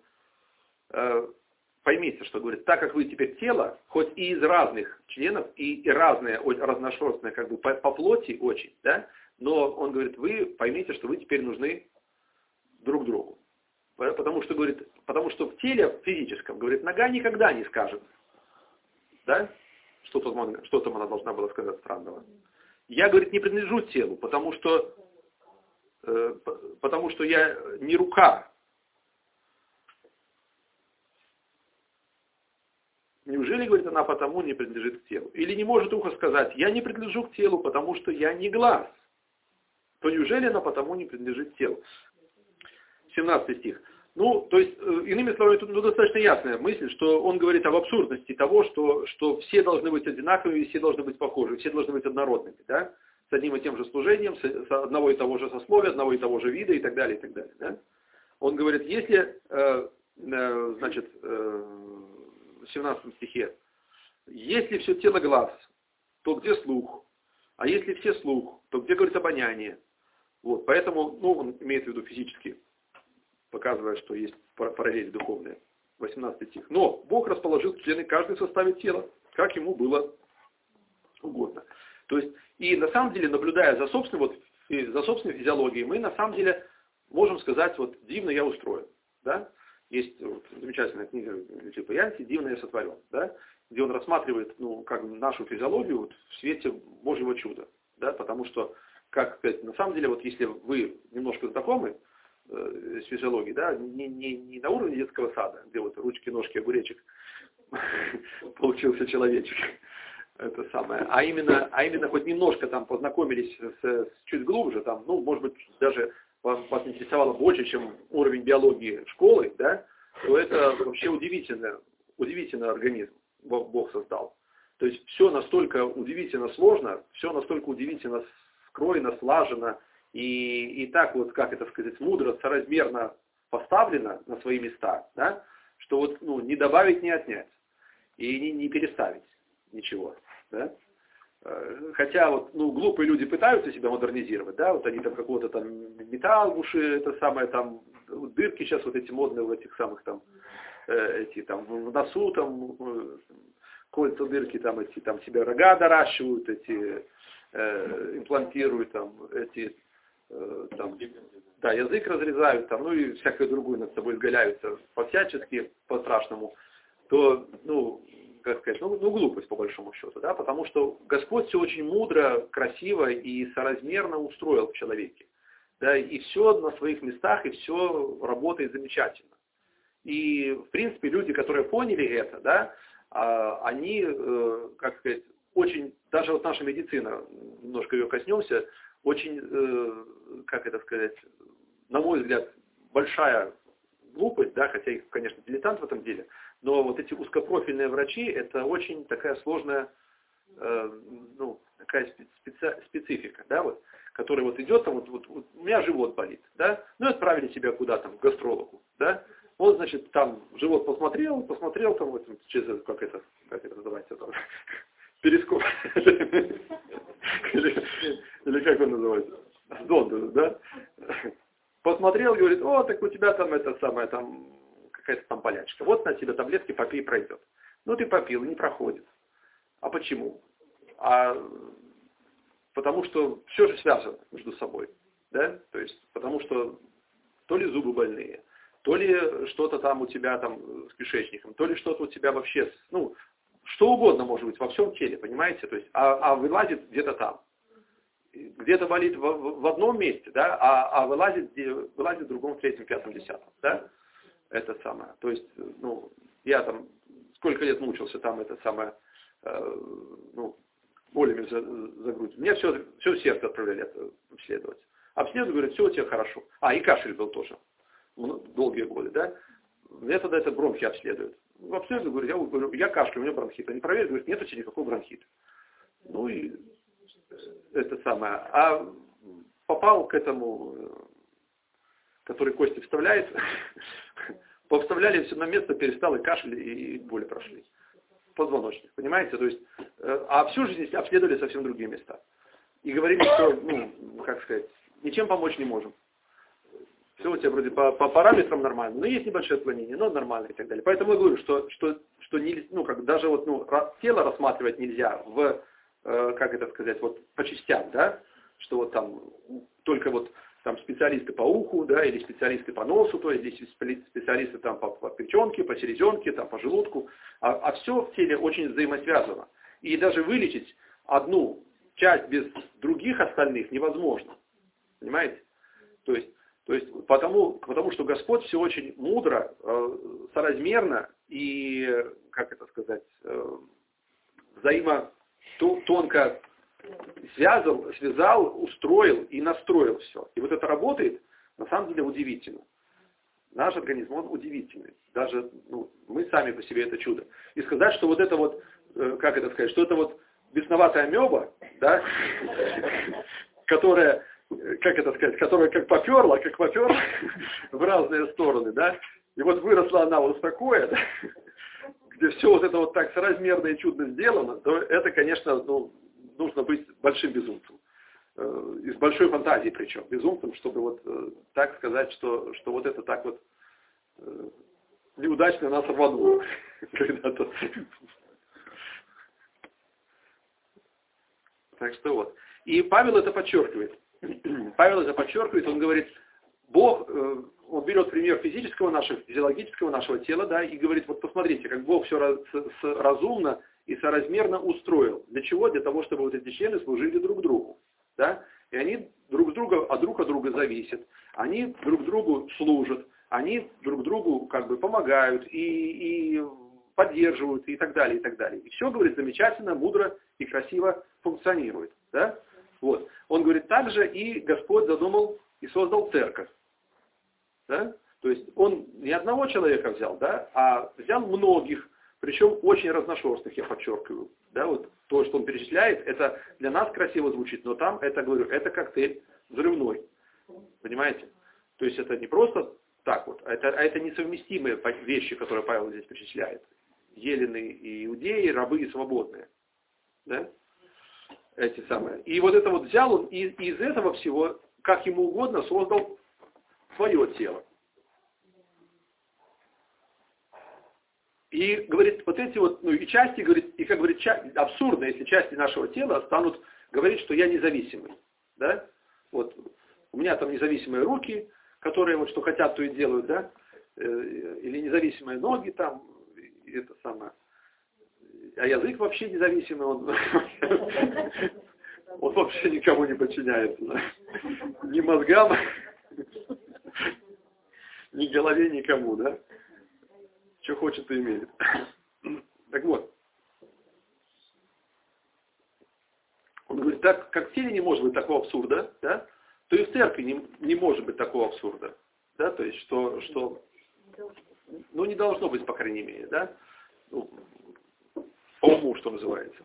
поймите, что говорит, так как вы теперь тело, хоть и из разных членов, и разное, разношерстное, как бы по плоти очень, да, но он говорит, вы поймите, что вы теперь нужны друг другу. Потому что, говорит, в теле физическом, говорит, нога никогда не скажет, да, что там она должна была сказать странного. Я, говорит, не принадлежу телу, потому что потому что я не рука. Неужели, говорит она, потому не принадлежит к телу? Или не может ухо сказать, я не принадлежу к телу, потому что я не глаз? То неужели она потому не принадлежит телу? 17 стих. Ну, то есть, иными словами, тут достаточно ясная мысль, что он говорит об абсурдности того, что все должны быть одинаковыми, все должны быть похожи, все должны быть однородными, да? С одним и тем же служением, с одного и того же сословия, одного и того же вида и так далее, и так далее. Да? Он говорит, если, значит, в 17 стихе, если все тело глаз, то где слух? А если все слух, то где, говорит, обоняние? Вот, поэтому, ну, он имеет в виду физически, показывая, что есть параллели духовные. 18 стих. Но Бог расположил члены каждой в составе тела, как ему было угодно. То есть, и на самом деле, наблюдая за собственной физиологией, мы на самом деле можем сказать, вот, дивно я устроен. Да? Есть вот замечательная книга типа Янси «Дивно я сотворен», да? Где он рассматривает, ну, как нашу физиологию вот, в свете Божьего чуда. Да? Потому что, как сказать, на самом деле, вот если вы немножко знакомы с физиологией, да, не на уровне детского сада, где вот ручки, ножки, огуречек получился человечек, это самое, а именно хоть немножко там познакомились с чуть глубже, там, ну, может быть, даже вас интересовало больше, чем уровень биологии школы, да, то это вообще удивительный организм Бог создал. То есть все настолько удивительно сложно, все настолько удивительно скроено, слажено, и так вот, как это сказать, мудро, соразмерно поставлено на свои места, да, что вот, ну, не добавить, не отнять, и не переставить ничего, да. Хотя вот, ну, глупые люди пытаются себя модернизировать, да, вот они там какого-то там металл в уши, это самое там, дырки сейчас вот эти модные в этих самых там, эти там в носу там, кольца дырки там, эти там себе рога доращивают, эти имплантируют там, эти там, да, язык разрезают там, ну и всякое другое над собой изгаляются по-всячески, по-страшному, то, ну, как сказать, ну, глупость по большому счету, да, потому что Господь все очень мудро, красиво и соразмерно устроил в человеке, да, и все на своих местах, и все работает замечательно. И, в принципе, люди, которые поняли это, да, они, как сказать, очень, даже вот наша медицина, немножко ее коснемся, очень, как это сказать, на мой взгляд, большая глупость, да, хотя их, конечно, дилетант в этом деле, но вот эти узкопрофильные врачи, это очень такая сложная, ну, такая специфика, да, вот, которая вот идет, там, вот у меня живот болит, да, ну, отправили тебя куда-то, к гастрологу, да, он, значит, там живот посмотрел, там, вот, через, как это называется, там, перископ, или как он называется, зонд, да, посмотрел, говорит, о, так у тебя там это самое, там, какая-то там болячка, вот на тебе таблетки, попей, пройдет. Ну, ты попил, и не проходит. А почему? Потому что все же связано между собой, да, то есть, потому что то ли зубы больные, то ли что-то там у тебя там с кишечником, то ли что-то у тебя вообще, ну, что угодно может быть во всем теле, понимаете, то есть, а вылазит где-то там. Где-то болит в одном месте, да, а вылазит в другом, в третьем, пятом, десятом, да, это самое. То есть, ну, я там сколько лет мучился там, это самое, ну, болями за грудь. Мне все сердце отправляли обследовать. Обследовали, говорят, все у тебя хорошо. И кашель был тоже, долгие годы, да. Мне тогда это бронхи обследуют. Обследую, говорю, я кашляю, у меня бронхит. Они проверяют, говорят, нет у тебя никакого бронхита. Ну и это самое. А попал к этому, который кости вставляет, повставляли все на место, перестал и кашель, и боли прошли. Позвоночник, понимаете? То есть, а всю жизнь обследовали совсем другие места. И говорили, что, ну, как сказать, ничем помочь не можем. Все у тебя вроде по параметрам нормально, но есть небольшое отклонение, но нормально и так далее. Поэтому я говорю, что не, ну, как даже вот, ну, тело рассматривать нельзя в, как это сказать, вот по частям, да, что вот там только вот там специалисты по уху, да, или специалисты по носу, то есть здесь специалисты там по печенке, по селезенке, там по желудку, а все в теле очень взаимосвязано. И даже вылечить одну часть без других остальных невозможно. Понимаете? То есть потому что Господь все очень мудро, соразмерно и, как это сказать, тонко связал, устроил и настроил все. И вот это работает, на самом деле, удивительно. Наш организм, он удивительный. Даже мы сами по себе это чудо. И сказать, что вот это вот, как это сказать, что это вот бесноватая амеба, да, которая, как это сказать, которая как поперла в разные стороны, да, и вот выросла она вот в такое, да, где все вот это вот так соразмерно и чудно сделано, то это, конечно, нужно быть большим безумцем. И с большой фантазией причем. Безумцем, чтобы вот так сказать, что вот это так вот неудачно нас рвануло. Когда-то. Так что вот. И Павел это подчеркивает. Он говорит, Бог, он берет пример физиологического нашего тела, да, и говорит, вот посмотрите, как Бог все разумно и соразмерно устроил. Для чего? Для того, чтобы вот эти члены служили друг другу. Да? И они друг от друга зависят. Они друг другу служат. Они друг другу как бы помогают и поддерживают и так далее, и так далее. И все, говорит, замечательно, мудро и красиво функционирует. Да? Вот. Он говорит, также и Господь задумал и создал церковь. Да? То есть он не одного человека взял, да, а взял многих, причем очень разношерстных, я подчеркиваю. Да, вот то, что он перечисляет, это для нас красиво звучит, но там, это, говорю, это коктейль взрывной. Понимаете? То есть это не просто так вот, а это несовместимые вещи, которые Павел здесь перечисляет. Елены и иудеи, рабы и свободные. Да? Эти самые. И вот это вот взял он, и из этого всего, как ему угодно, создал свое тело. И говорит, вот эти вот, и части, говорит, и как говорит, абсурдно, если части нашего тела станут говорить, что я независимый. Да? Вот, у меня там независимые руки, которые вот что хотят, то и делают, да? Или независимые ноги там, и это самое. А язык вообще независимый, он вообще никому не подчиняется. Да? Ни мозгам, ни голове, никому, да? Что хочет, и имеет. Так вот. Он говорит, так как в теле не может быть такого абсурда, да, то и в церкви не может быть такого абсурда. Да, то есть, что не должно быть, по крайней мере, да, по уму, что называется.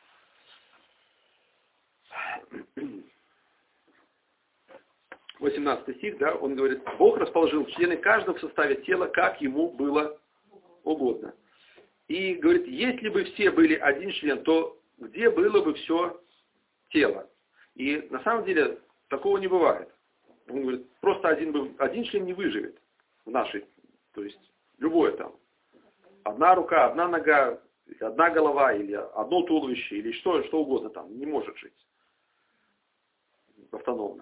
— 18 стих, да, он говорит, Бог расположил члены каждого в составе тела, как ему было угодно. И говорит, если бы все были один член, то где было бы все тело? И на самом деле такого не бывает. Он говорит, просто один член не выживет в нашей, то есть любое там. Одна рука, одна нога, одна голова, или одно туловище, или что угодно там, не может жить автономно.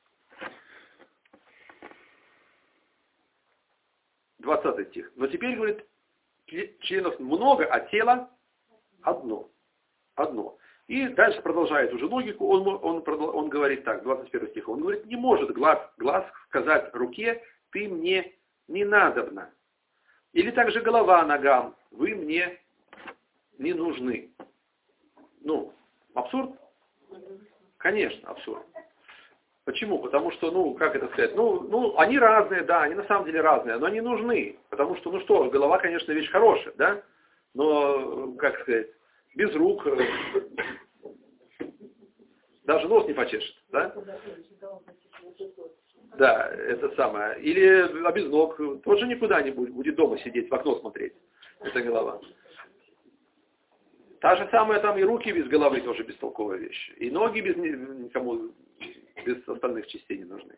20 стих. Но теперь, говорит, членов много, а тело одно. И дальше продолжает уже логику, он говорит так, 21 стих, он говорит, не может глаз сказать руке, ты мне не надобна. Или также голова ногам, вы мне не нужны. Абсурд? Конечно, абсурд. Почему? Потому что, как это сказать, они разные, да, они на самом деле разные, но они нужны. Потому что, голова, конечно, вещь хорошая, да, но, как сказать, без рук даже нос не почешет, да? Да, это самое. Или без ног тоже никуда не будет дома сидеть, в окно смотреть. Это голова. Та же самая там и руки без головы тоже бестолковая вещь. И ноги никому без остальных частей не нужны.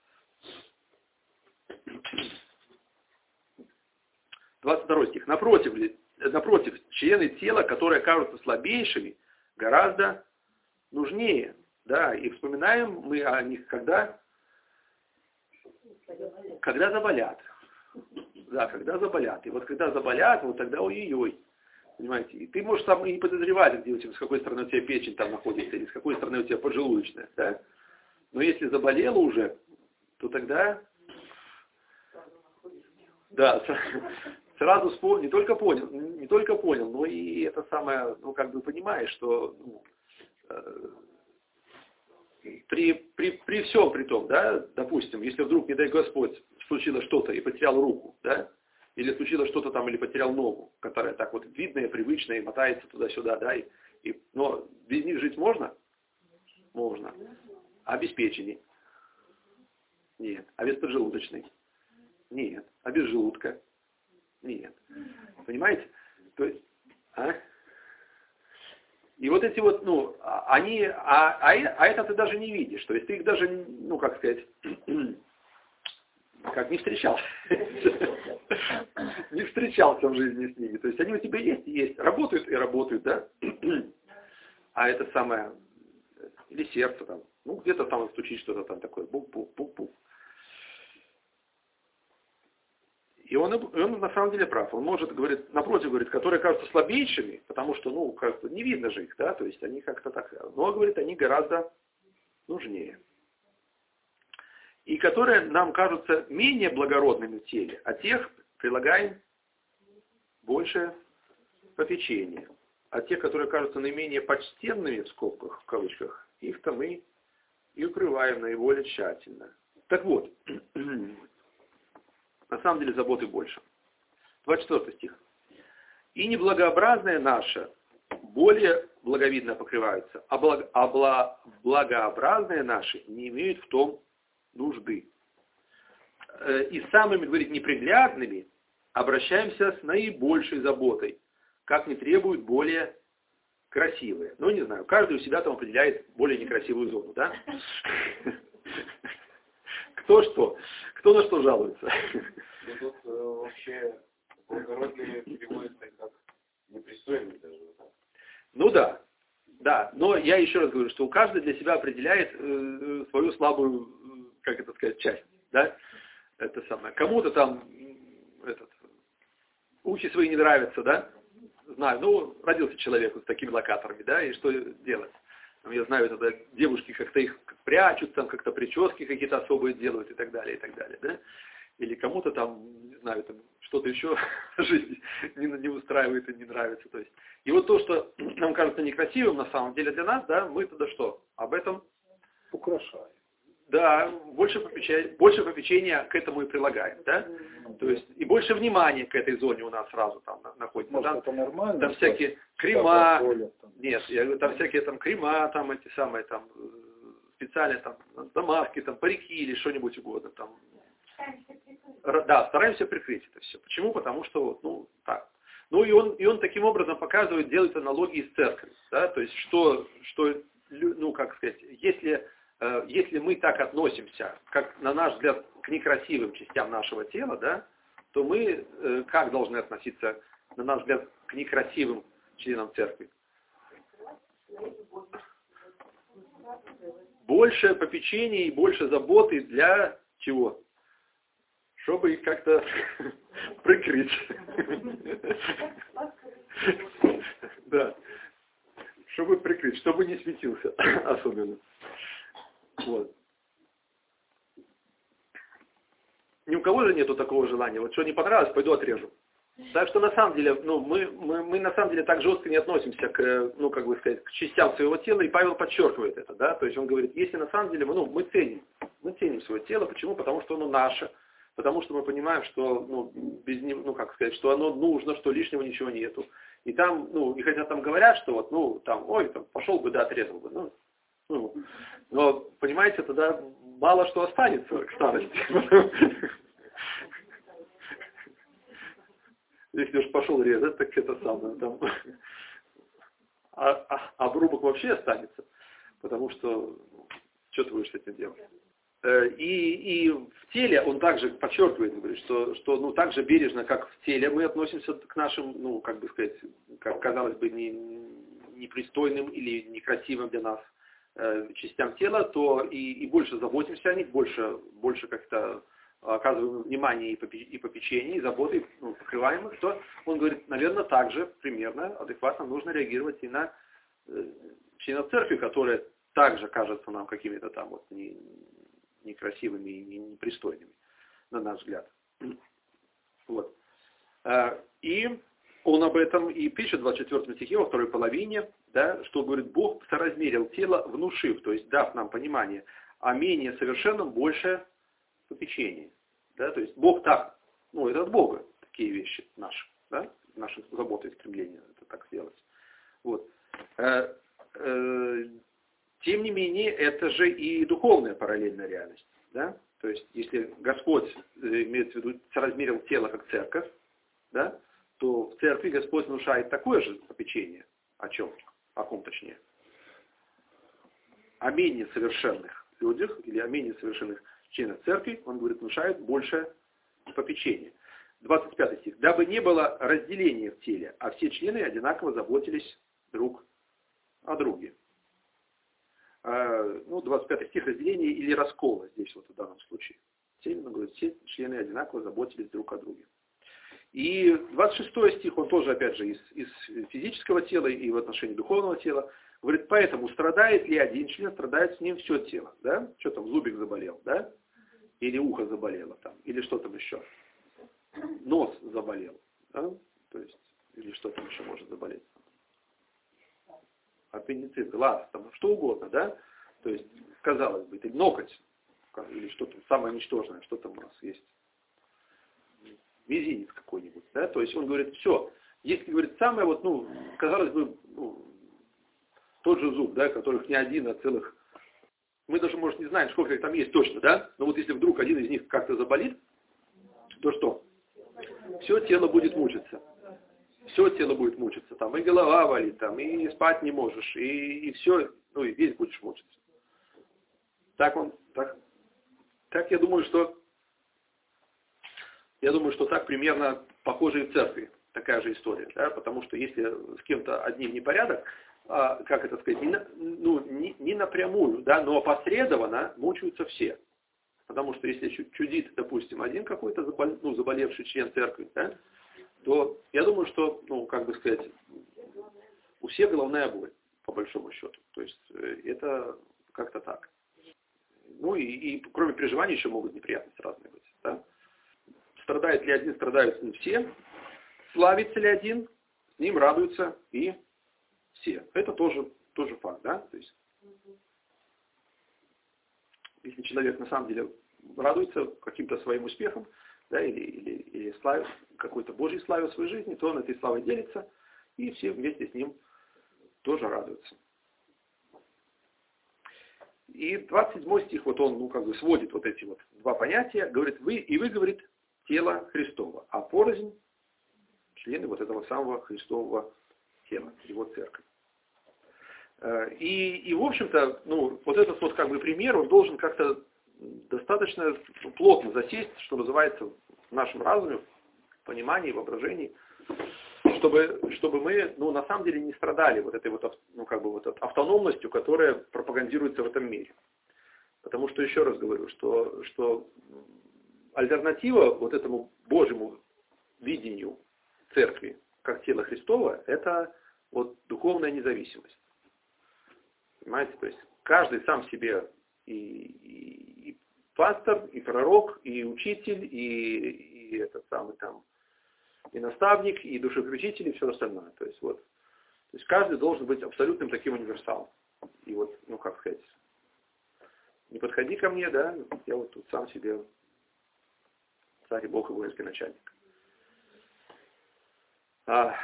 — 22 стих. Напротив, члены тела, которые кажутся слабейшими, гораздо нужнее. Да, и вспоминаем мы о них, когда заболят. Да, когда заболят. И вот когда заболят, вот тогда ой-ой-ой. Понимаете? И ты можешь сам и не подозревать, с какой стороны у тебя печень там находится, или с какой стороны у тебя поджелудочная. Да? Но если заболело уже, то тогда, да, сразу вспомнил, не только понял, но и это самое, ну, как бы понимаешь, что ну, при всем при том, да, допустим, если вдруг, не дай Господь, случилось что-то и потерял руку, да, или случилось что-то там, или потерял ногу, которая так вот видная, привычная, и мотается туда-сюда, да, но без них жить можно? Можно. А без печени? Нет. А без поджелудочной? Нет. А без желудка? Нет. Понимаете? То есть, И вот эти вот, ну, они, это ты даже не видишь. То есть ты их даже, ну, как сказать, как не встречался. Не встречался в жизни с ними. То есть они у тебя есть и есть. Работают и работают, да? А это самое, или сердце там, ну, где-то там стучит что-то там такое, бук-бук-бук-бук. И он на самом деле прав. Он может, говорит, напротив, говорит, которые кажутся слабейшими, потому что, ну, как-то не видно же их, да, то есть они как-то так, но, говорит, они гораздо нужнее. И которые нам кажутся менее благородными в теле, а тех прилагаем больше попечения. А те, которые кажутся наименее почтенными, в скобках, в кавычках, их-то мы и укрываем наиболее тщательно. Так вот, на самом деле заботы больше. 24 стих. «И неблагообразное наше более благовидно покрываются, а благообразные наши не имеют в том нужды. И самыми, говорит, неприглядными обращаемся с наибольшей заботой, как не требуют более красивые». Ну, не знаю, каждый у себя там определяет более некрасивую зону, да? Кто на что жалуется? Ну, тут вообще благородные переводятся как непристойные даже. Ну да, но я еще раз говорю, что у каждого для себя определяет свою слабую, как это сказать, часть, да? Это самое. Кому-то там уши свои не нравятся, да? Знаю, ну, родился человек вот с такими локаторами, да, и что делать? Я знаю, это девушки как-то их прячут, там как-то прически какие-то особые делают и так далее, да? Или кому-то там, не знаю, там что-то еще в жизни не устраивает и не нравится. То есть. И вот то, что нам кажется некрасивым на самом деле для нас, да, мы тогда что? Об этом украшаем. Да, больше попечения к этому и прилагаем, да? То есть и больше внимания к этой зоне у нас сразу там находится. Может, там, это нормально? Там всякие крема, там. нет, я говорю, там всякие там крема, там эти самые там специальные там замазки, там парики или что-нибудь угодно там. Да, стараемся прикрыть это все. Почему? Потому что вот, ну так. Ну и он таким образом показывает, делает аналогии с церковью, да? То есть что, ну как сказать, если мы так относимся, как на наш взгляд, к некрасивым частям нашего тела, да, то мы как должны относиться, на наш взгляд, к некрасивым членам церкви? Больше попечения и больше заботы для чего? Чтобы их как-то прикрыть. Да. Чтобы прикрыть, чтобы не светился особенно. Вот. Ни у кого же нету такого желания. Вот что не понравилось, пойду отрежу. Так что на самом деле, ну, мы на самом деле так жестко не относимся к, ну, как бы сказать, к частям своего тела, и Павел подчеркивает это, да, то есть он говорит, если на самом деле мы ценим свое тело, почему? Потому что оно наше, потому что мы понимаем, что, ну, без него, ну, как сказать, что оно нужно, что лишнего ничего нету. И там, ну, и хотя там говорят, что вот, ну, там, ой, там, пошел бы, да, отрезал бы, ну, но, понимаете, тогда мало что останется к старости. Если уж пошел резать, так это самое там. Обрубок вообще останется, потому что что ты будешь с этим делать? И в теле он также подчеркивает, говорит, что ну, так же бережно, как в теле мы относимся к нашим, ну, как бы сказать, как казалось бы, непристойным или некрасивым для нас частям тела, то и больше заботимся о них, больше как-то оказываем внимание и попечение, и заботы, ну, покрываем их, то он говорит, наверное, также примерно адекватно нужно реагировать и на членов церкви, которые также кажутся нам какими-то там вот некрасивыми и непристойными, на наш взгляд. Вот. И он об этом и пишет в 24 стихе, во второй половине, да, что, говорит, Бог соразмерил тело, внушив, то есть дав нам понимание, о менее совершенном больше попечения. Да, то есть Бог так, это от Бога такие вещи наши, да, наши заботы и стремления это так сделать. Вот. Тем не менее, это же и духовная параллельная реальность. Да? То есть, если Господь, имеется в виду, соразмерил тело как церковь, да, то в церкви Господь внушает такое же попечение. О чем? О ком точнее? О менее совершенных людях или о менее совершенных членах церкви, он говорит, внушает больше попечения. 25 стих. Дабы не было разделения в теле, а все члены одинаково заботились друг о друге. 25 стих, разделение или раскола здесь вот в данном случае. Он говорит, все члены одинаково заботились друг о друге. И 26 стих, он тоже опять же из физического тела и в отношении духовного тела. Говорит, поэтому страдает ли один член, страдает с ним все тело. Да? Что там, зубик заболел, да? Или ухо заболело там, или что там еще. Нос заболел, да? То есть, или что там еще может заболеть. Аппендицит, глаз, там, что угодно, да? То есть, казалось бы, это ноготь, или что-то самое ничтожное, что там у нас есть. Мизинец какой-нибудь, да? То есть он говорит, все, если, говорит, самое вот, казалось бы, тот же зуб, да, которых не один, а целых, мы даже, может, не знаем, сколько их там есть точно, да? Но вот если вдруг один из них как-то заболит, то что? Все тело будет мучиться. Все тело будет мучиться. Там и голова болит, там, и спать не можешь, и все, и весь будешь мучиться. Так я думаю, что так примерно похоже и в церкви. Такая же история. Да? Потому что если с кем-то одним непорядок, как это сказать, не напрямую, да, но опосредованно мучаются все. Потому что если чудит, допустим, один какой-то заболевший член церкви, да, то я думаю, что, у всех головная боль, по большому счету. То есть это как-то так. И кроме переживаний еще могут неприятности разные быть. Да? Страдает ли один, страдают с ним все. Славится ли один, с ним радуются и все. Это тоже факт. Да? То есть, если человек на самом деле радуется каким-то своим успехом, да, или какой-то Божьей славе в своей жизни, то он этой славой делится, и все вместе с ним тоже радуются. И 27 стих, вот он, сводит вот эти вот два понятия, говорит, вы, говорит, тело Христово, а порознь члены вот этого самого Христового тела, его церкви. И в общем-то, вот этот вот пример, он должен как-то достаточно плотно засесть, что называется, в нашем разуме, в понимании, воображении, чтобы мы, на самом деле не страдали вот этой вот, автономностью, которая пропагандируется в этом мире. Потому что, еще раз говорю, что альтернатива вот этому Божьему видению церкви, как тела Христова, это вот духовная независимость. Понимаете? То есть каждый сам себе и пастор, и пророк, и учитель, и этот самый там, и наставник, и душеукрепитель, и все остальное. То есть каждый должен быть абсолютным таким универсалом. И вот, не подходи ко мне, да, я вот тут сам себе царь и Бог и воинский начальник. К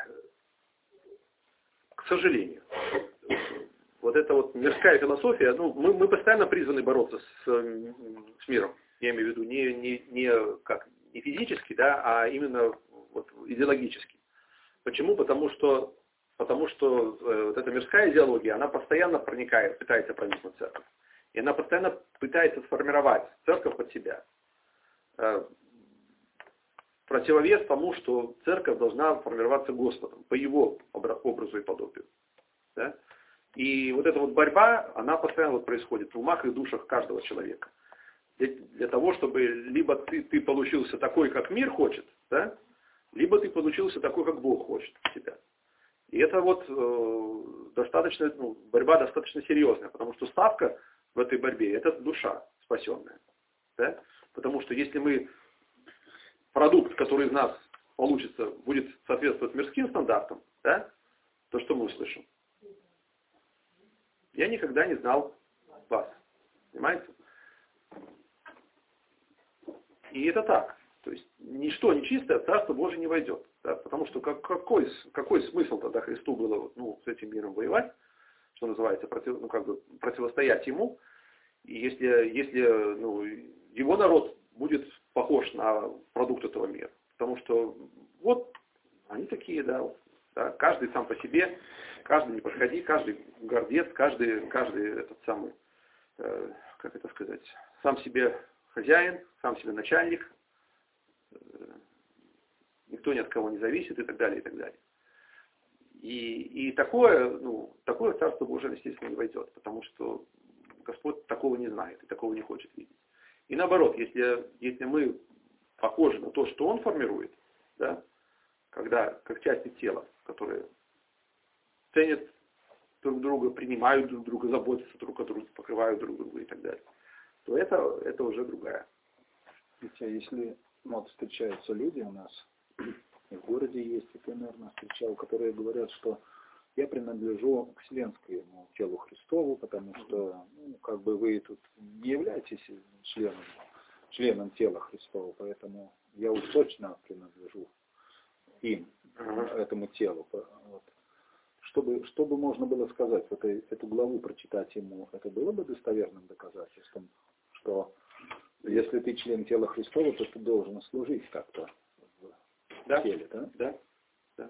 сожалению, вот эта вот мирская философия, мы постоянно призваны бороться с миром. Я имею в виду не физически, да, а именно вот идеологически. Почему? Потому что вот эта мирская идеология, она постоянно пытается проникнуть в церковь. И она постоянно пытается сформировать церковь под себя. Противовес тому, что церковь должна формироваться Господом, по Его образу и подобию. Да? И вот эта вот борьба, она постоянно происходит в умах и душах каждого человека. Для того, чтобы либо ты получился такой, как мир хочет, да? Либо ты получился такой, как Бог хочет тебя. И это вот борьба достаточно серьезная, потому что ставка в этой борьбе – это душа. спасенное. Да? Потому что если мы продукт, который из нас получится, будет соответствовать мирским стандартам, да, то что мы услышим? Я никогда не знал вас. Понимаете? И это так. То есть ничто нечистое в Царство Божие не войдет. Да? Потому что какой смысл тогда Христу было с этим миром воевать, что называется, противостоять ему, и если его народ будет похож на продукт этого мира. Потому что вот они такие, да, каждый сам по себе, каждый не подходи, каждый гордец, каждый этот самый, как это сказать, сам себе хозяин, сам себе начальник, никто ни от кого не зависит и так далее, и так далее. И такое Царство Божие, естественно, не войдет, потому что Господь такого не знает и такого не хочет видеть. И наоборот, если мы похожи на то, что Он формирует, да, когда как части тела, которые ценят друг друга, принимают друг друга, заботятся друг о друге, покрывают друг друга и так далее, то это уже другая. Если встречаются люди у нас, и в городе есть, и ты, наверное, встречал, которые говорят, что я принадлежу к вселенскому телу Христову, потому что вы тут не являетесь членом тела Христова, поэтому я уж точно принадлежу им, этому телу. Вот. Чтобы можно было сказать, эту главу прочитать ему, это было бы достоверным доказательством, что если ты член тела Христова, то ты должен служить как-то в теле, да? Да.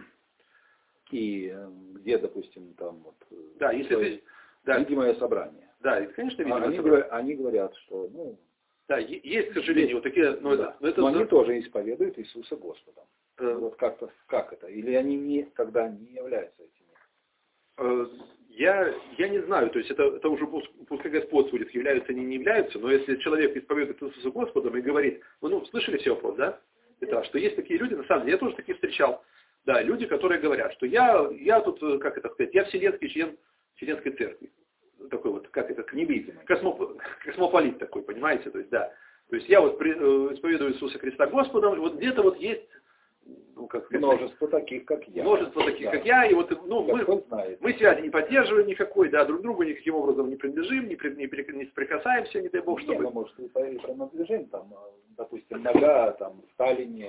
И где, допустим, там если ты, видимое собрание. Да, это, конечно, видимое собрание. Они говорят, что, да, есть, к сожалению, вот такие, но они тоже исповедуют Иисуса Господом. Вот как это? Или они никогда не являются этими? Я не знаю, то есть это уже пускай Господь судит, являются они, не являются, но если человек исповедует Иисуса Господом и говорит, слышали все вопрос, да? Это, что есть такие люди, на самом деле, я тоже таких встречал, да, люди, которые говорят, что я тут, как это сказать, я вселенский член Вселенской Церкви. Такой вот, как это, космополит такой, понимаете, то есть, да. То есть я исповедую Иисуса Христа Господом, вот где-то есть множество таких, как я. Множество таких, как я, и мы связи не поддерживаем никакой, да, друг другу никаким образом не принадлежим, не соприкасаемся, не дай Бог, чтобы... может, и принадлежим, допустим, нога, в Сталине,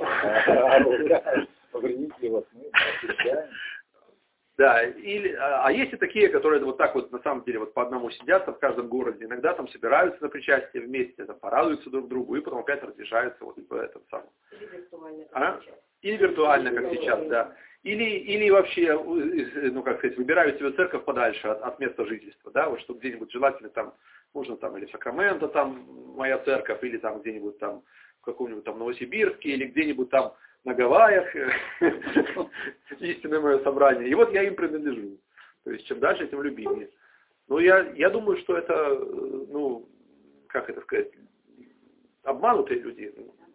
а вредители мы отвечаем. Да, а есть и такие, которые вот так вот на самом деле по одному сидят в каждом городе, иногда там собираются на причастие вместе, порадуются друг другу и потом опять разъезжаются по этому самому. Или виртуально. Или виртуально, как сейчас, да. Или вообще, выбирают себе церковь подальше от места жительства, да, вот чтобы где-нибудь желательно можно или Сакраменто, моя церковь, или где-нибудь в каком-нибудь Новосибирске, или где-нибудь на Гавайях, истинное мое собрание. И вот я им принадлежу. То есть, чем дальше, тем любимее. Но я думаю, что это, как это сказать, обманутые люди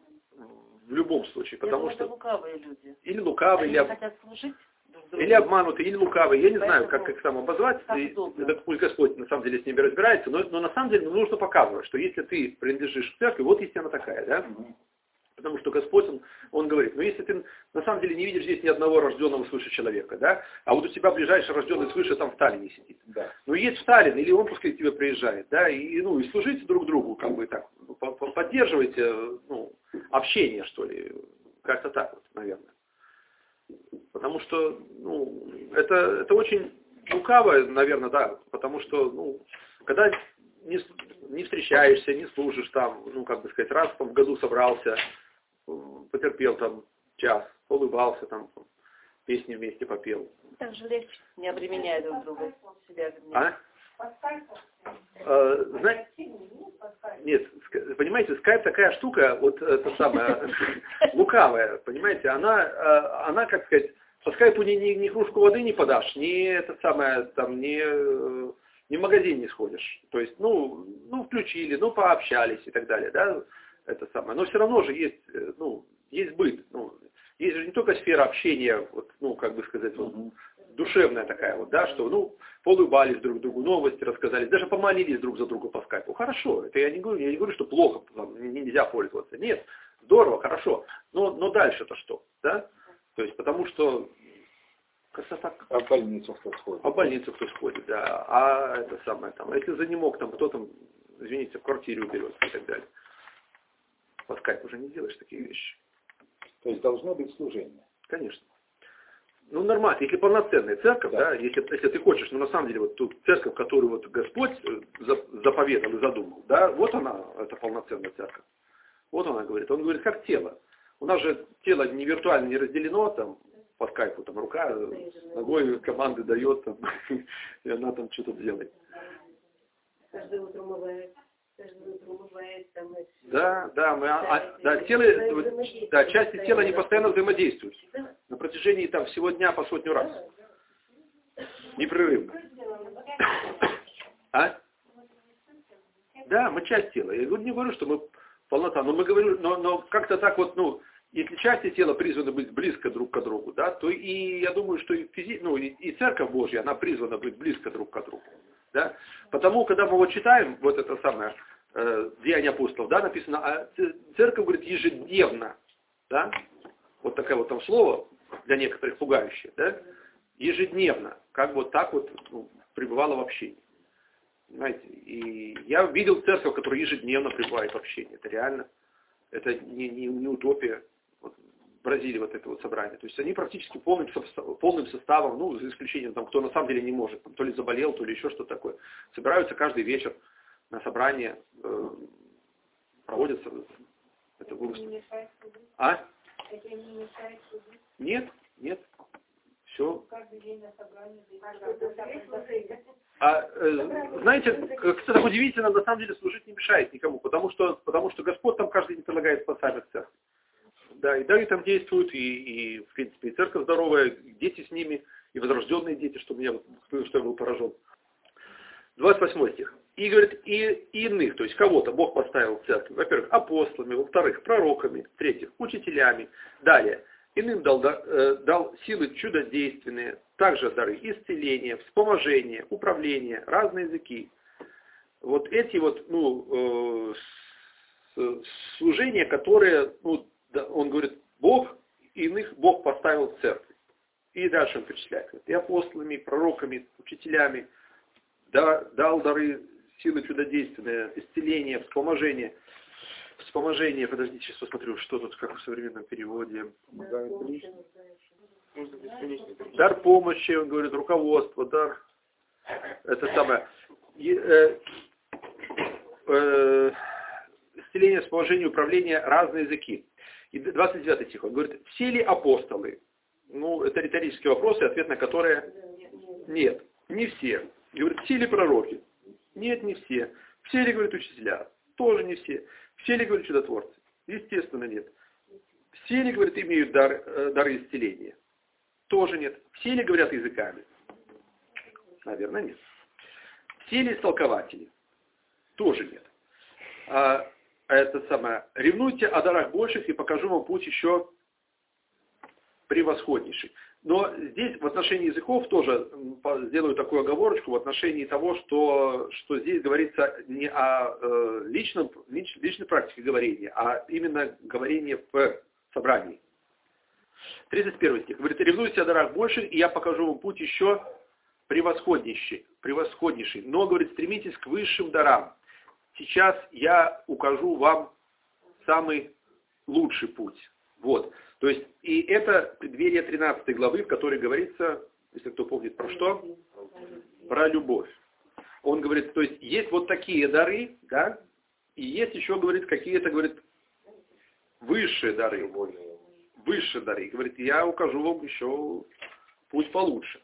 в любом случае. Потому что лукавые люди. Или лукавые, они хотят служить друг другу. Или обманутые, или лукавые. Я не знаю, как их обозвать. Это пусть Господь на самом деле с ними разбирается. Но на самом деле нужно показывать, что если ты принадлежишь к церкви, вот есть она такая, да? Потому что Господь, он говорит, если ты на самом деле не видишь здесь ни одного рожденного свыше человека, да, а вот у тебя ближайший рожденный свыше в Сталине сидит. Да. Есть Сталин, или он пускай к тебе приезжает, да, и служите друг другу, поддерживайте, общение, что ли, как-то так вот, наверное. Потому что, это очень лукаво, наверное, да, потому что, когда не встречаешься, не служишь раз в году собрался, потерпел час, улыбался, песни вместе попел. Так же легче, не обременяя друг друга себя. Нет, понимаете, скайп такая штука, лукавая, понимаете, она, как сказать, по скайпу ни кружку воды не подашь, ни в магазин не сходишь. То есть, включили, пообщались и так далее, да, Но все равно же есть, есть быт, есть же не только сфера общения, душевная такая вот, да, что, ну, поулыбались друг другу, новости рассказали, даже помолились друг за друга по скайпу. Хорошо, это я не говорю, что плохо, там, нельзя пользоваться. Нет, здорово, хорошо. Но дальше-то что, да? То есть, потому что красота. А в больницу кто сходит? А в больницу кто сходит, да. А это самое там. А если занемог, там кто там, извините, в квартире уберется и так далее. По скайпу уже не делаешь такие вещи. То есть должно быть служение. Конечно. Ну, нормально, если полноценная церковь, да, если ты хочешь, но на самом деле вот ту церковь, которую вот Господь заповедал и задумал, да, вот она, это полноценная церковь. Вот она говорит. Он говорит, как тело. У нас же тело не виртуально не разделено, там, по скайпу, там, рука ногой команды дает, там, и она там что-то делает. Каждое утро умывает. Там, Да, тело, да, части тела не постоянно взаимодействуют. На протяжении там всего дня по 100 раз. Непрерывно. А? Да, мы часть тела. Я не говорю, что мы полнота, но мы говорим, но как-то так вот, ну, если части тела призваны быть близко друг к другу, да, то и я думаю, что и Церковь Божья, она призвана быть близко друг к другу. Да? Потому, когда мы вот читаем вот это самое Деяния апостолов, да, написано, а Церковь говорит ежедневно, да, вот такое вот там слово для некоторых пугающее, да, ежедневно, как вот так вот пребывала в общении. Понимаете? И я видел церковь, которая ежедневно пребывает в общении. Это реально, это не утопия. Вот в Бразилии вот это вот собрание. То есть они практически полным составом, ну, за исключением там, кто на самом деле не может, там, то ли заболел, то ли еще что-то такое, собираются каждый вечер на собрание, проводятся. Это а? Нет. Все. Знаете, как-то так удивительно, на самом деле служить не мешает никому, потому что Господь там каждый день предлагает спасать церковь. Да, и там действуют, и в принципе, и церковь здоровая, и дети с ними, и возрожденные дети, что я был поражен. 28 стих. И говорит, и иных, то есть кого-то Бог поставил в церковь. Во-первых, апостолами, во-вторых, пророками, в-третьих, учителями. Далее, иным дал силы чудодейственные, также дары исцеления, вспоможения, управления, разные языки. Вот эти вот, служения, которые, он говорит, Бог, иных Бог поставил в церковь. И дальше он перечисляет. И апостолами, и пророками, учителями, дал дары силы чудодейственные, исцеления, вспоможения. Вспоможение, подождите, сейчас посмотрю, что тут, как в современном переводе. Дар помощи, он говорит, руководство, дар, это самое, исцеление, вспоможение, управление, разные языки. И 29 стих, он говорит, все ли апостолы? Ну, это риторический вопрос, и ответ на который нет, не все. И говорит, все ли пророки? Нет, не все. Все ли, говорит, учителя? Тоже не все. Все ли, говорит, чудотворцы? Естественно, нет. Все ли, говорит, имеют дары исцеления? Тоже нет. Все ли говорят языками? Наверное, нет. Все ли истолкователи? Тоже нет. Это самое. Ревнуйте о дарах больших, и покажу вам путь еще превосходнейший. Но здесь в отношении языков тоже сделаю такую оговорочку в отношении того, что здесь говорится не о личной практике говорения, а именно говорение в собрании. 31 стих. Говорит, ревнуйте о дарах больших, и я покажу вам путь еще превосходнейший. Но, говорит, стремитесь к высшим дарам. Сейчас я укажу вам самый лучший путь. Вот. То есть, и это преддверие 13 главы, в которой говорится, если кто помнит про что, про любовь. Он говорит, то есть, есть вот такие дары, да, и есть еще, говорит, какие-то, говорит, высшие дары. Высшие дары. И говорит, я укажу вам еще путь получше.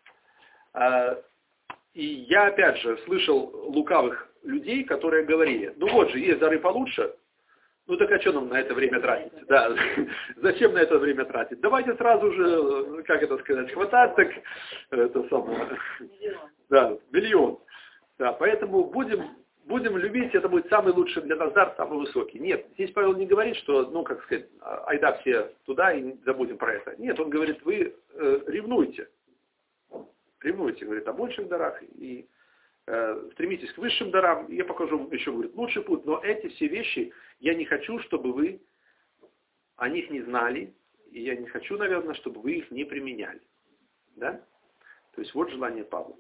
И я, опять же, слышал лукавых людей, которые говорили, ну вот же, есть дары получше, ну так а что нам на это время тратить? Да, зачем на это время тратить? Давайте сразу же, как это сказать, хватать так, это самое, да, миллион. Да, поэтому будем любить, это будет самый лучший для нас дар, самый высокий. Нет, здесь Павел не говорит, что, ну как сказать, айда все туда и забудем про это. Нет, он говорит, вы ревнуйте. ревнуйте, говорит, о больших дарах и стремитесь к высшим дарам. И я покажу еще, говорит, лучший путь. Но эти все вещи я не хочу, чтобы вы о них не знали. И я не хочу, наверное, чтобы вы их не применяли. Да? То есть вот желание Павла.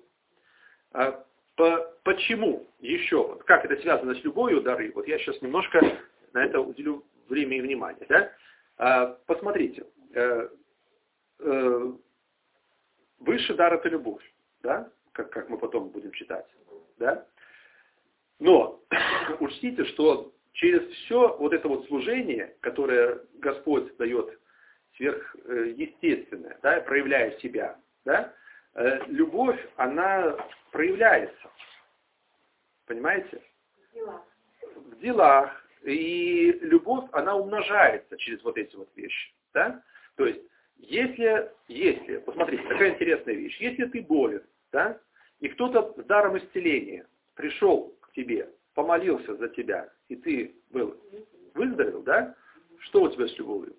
Почему еще? Вот как это связано с любовью дары? Вот я сейчас немножко на это уделю время и внимание. Да? Посмотрите. Высший дар — это любовь. Да? Как мы потом будем читать. Да? Но учтите, что через все вот это вот служение, которое Господь дает сверхъестественное, да, проявляя себя, да, любовь, она проявляется. Понимаете? В делах. И любовь, она умножается через вот эти вот вещи. Да? То есть, если, посмотрите, такая интересная вещь, если ты болен, да, и кто-то с даром исцеления пришел к тебе, помолился за тебя, и ты был выздоровел, да, что у тебя с любовью?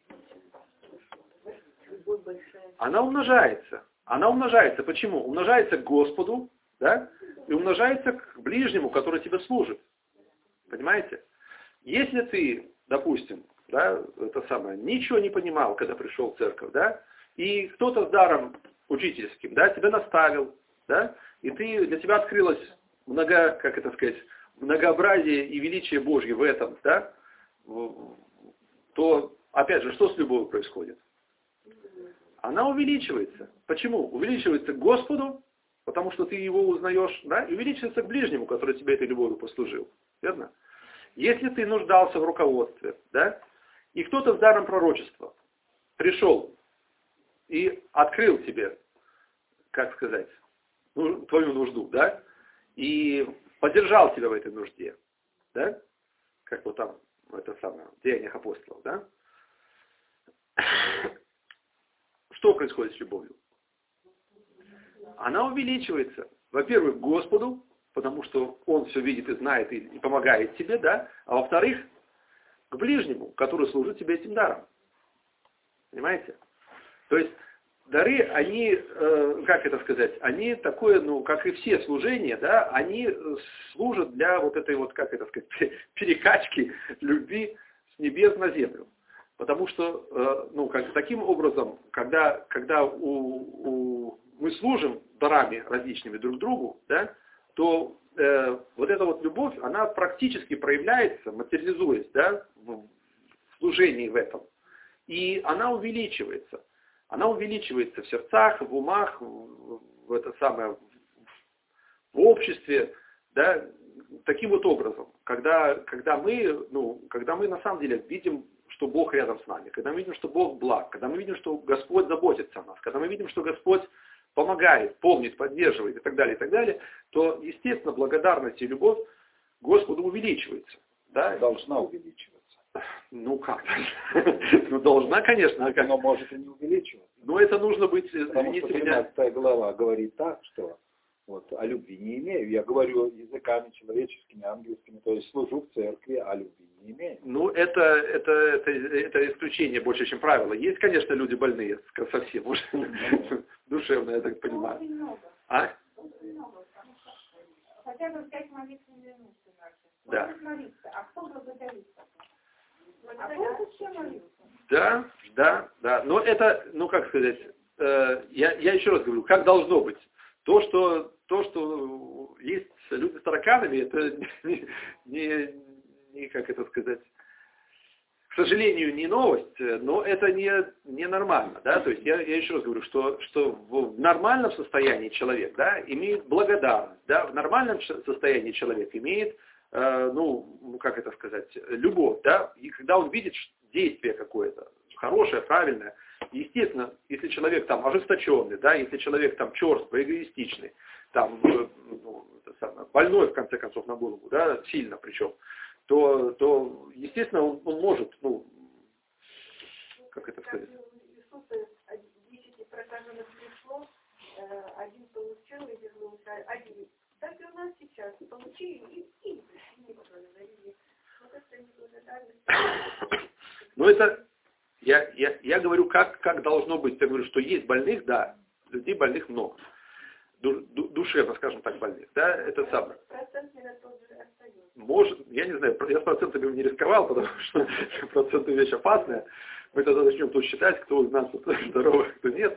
Она умножается. Она умножается. Почему? Умножается к Господу, да, и умножается к ближнему, который тебе служит. Понимаете? Если ты, допустим, да, это самое, ничего не понимал, когда пришел в церковь, да, и кто-то с даром учительским, да, тебя наставил, да, и для тебя открылось многообразие и величие Божье в этом, да, то, опять же, что с любовью происходит? Она увеличивается. Почему? Увеличивается к Господу, потому что ты его узнаешь, да, и увеличивается к ближнему, который тебе этой любовью послужил. Верно? Если ты нуждался в руководстве, да, и кто-то с даром пророчества пришел и открыл тебе, как сказать, твою нужду, да, и поддержал тебя в этой нужде, да, как вот там, это самое, в Деяниях апостолов, да, что происходит с любовью? Она увеличивается, во-первых, к Господу, потому что Он все видит и знает, и помогает тебе, да, а во-вторых, к ближнему, который служит тебе этим даром. Понимаете? То есть, дары, они, как это сказать, они такое, как и все служения, да, они служат для вот этой вот, как это сказать, перекачки любви с небес на землю. Потому что, таким образом, когда мы служим дарами различными друг другу, да, то вот эта вот любовь, она практически проявляется, материализуясь, да, в служении в этом. И она увеличивается. Она увеличивается в сердцах, в умах, в обществе, да, таким вот образом, когда мы на самом деле видим, что Бог рядом с нами, когда мы видим, что Бог благ, когда мы видим, что Господь заботится о нас, когда мы видим, что Господь помогает, помнит, поддерживает и так далее, то, естественно, благодарность и любовь к Господу увеличивается. Да? Должна увеличиваться. Как? Должна, конечно. Но может и не увеличиваться. Но это нужно быть... Потому что 13 глава говорит так, что вот, о любви не имею. Я говорю языками человеческими, ангельскими, то есть служу в церкви, а любви не имею. Это исключение больше, чем правило. Есть, конечно, люди больные совсем, может, душевно, я так понимаю. А? Хотя бы 5 молитвенных минут. Да. Молиться, а кто благодарит? А кто зачем молиться? Да. Но это, как сказать, я еще раз говорю, как должно быть. То, что есть люди с тараканами, это не как это сказать, к сожалению, не новость, но это не нормально, да, то есть я еще раз говорю, что в нормальном состоянии человек, да, имеет благодарность, да, в нормальном состоянии человек имеет, как это сказать, любовь, да, и когда он видит действие какое-то, хорошее, правильное, естественно, если человек там ожесточенный, да, если человек там черствый, эгоистичный, там, больной, в конце концов, на голову, да, сильно причем, то естественно, он может, как это сказать? Иисуса 10 прокаженных пришло, один получил и вернулся, один. Так и у нас сейчас. Получили и не благодарили. Вот это неблагодарность. Это, я говорю, как должно быть. Я говорю, что есть больных, да, людей больных много. душевно, скажем так, больных, да, это самое. Процент на тот же остается. Может, я не знаю, я с процентами не рисковал, потому что проценты вещь опасная. Мы тогда начнем тут считать, кто из нас здоровый, кто нет.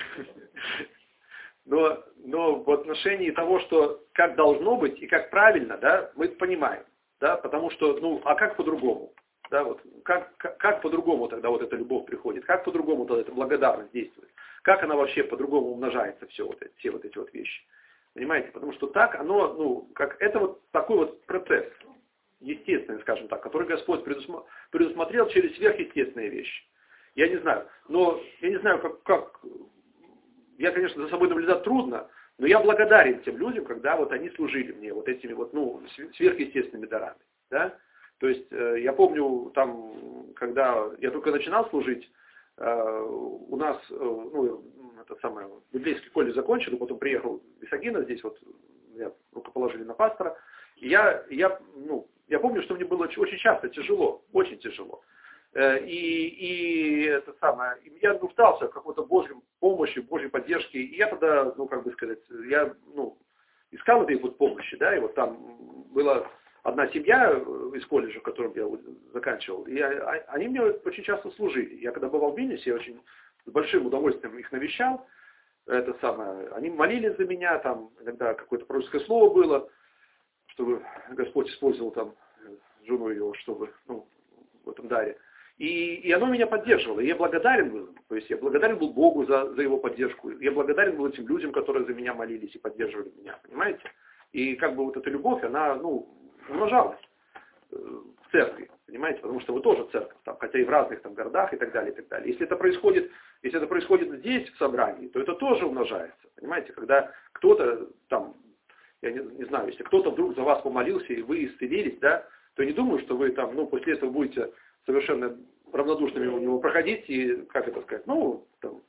Но в отношении того, что как должно быть и как правильно, да, мы понимаем, да, потому что, ну, а как по-другому? Да, вот, как по-другому тогда вот эта любовь приходит? Как по-другому тогда эта благодарность действует? Как она вообще по-другому умножается, все вот эти вот вещи? Понимаете? Потому что так оно, ну, как это вот такой вот процесс, естественный, скажем так, который Господь предусмотрел через сверхъестественные вещи. Я не знаю, как я, конечно, за собой наблюдать трудно, но я благодарен тем людям, когда вот они служили мне вот этими вот, ну, сверхъестественными дарами, да? То есть я помню, там, когда я только начинал служить, у нас, ну, это самое, библейский колледж закончил, потом приехал в Висагино, здесь вот меня рукоположили на пастора, и я помню, что мне было очень часто тяжело, очень тяжело. И это самое, я нуждался в какой-то Божьей помощи, Божьей поддержке, и я тогда, ну, как бы сказать, я, ну, искал этой вот помощи, да, и вот там была одна семья из колледжа, в котором я заканчивал, и они мне очень часто служили. Я когда бывал в Вильнюсе, я очень с большим удовольствием их навещал, это самое, они молились за меня, там иногда какое-то пророческое слово было, чтобы Господь использовал там жену ее, чтобы, ну, в этом даре. И оно меня поддерживало, и я благодарен был, то есть я благодарен был Богу за его поддержку, я благодарен был этим людям, которые за меня молились и поддерживали меня, понимаете? И как бы вот эта любовь, она, ну, умножалась в церкви, понимаете, потому что вы тоже церковь, там, хотя и в разных там городах и так далее, и так далее. Если это происходит здесь, в собрании, то это тоже умножается, понимаете, когда кто-то там, я не знаю, если кто-то вдруг за вас помолился и вы исцелились, да, то я не думаю, что вы там, ну, после этого будете совершенно равнодушными у него проходить и, как это сказать, ну, там,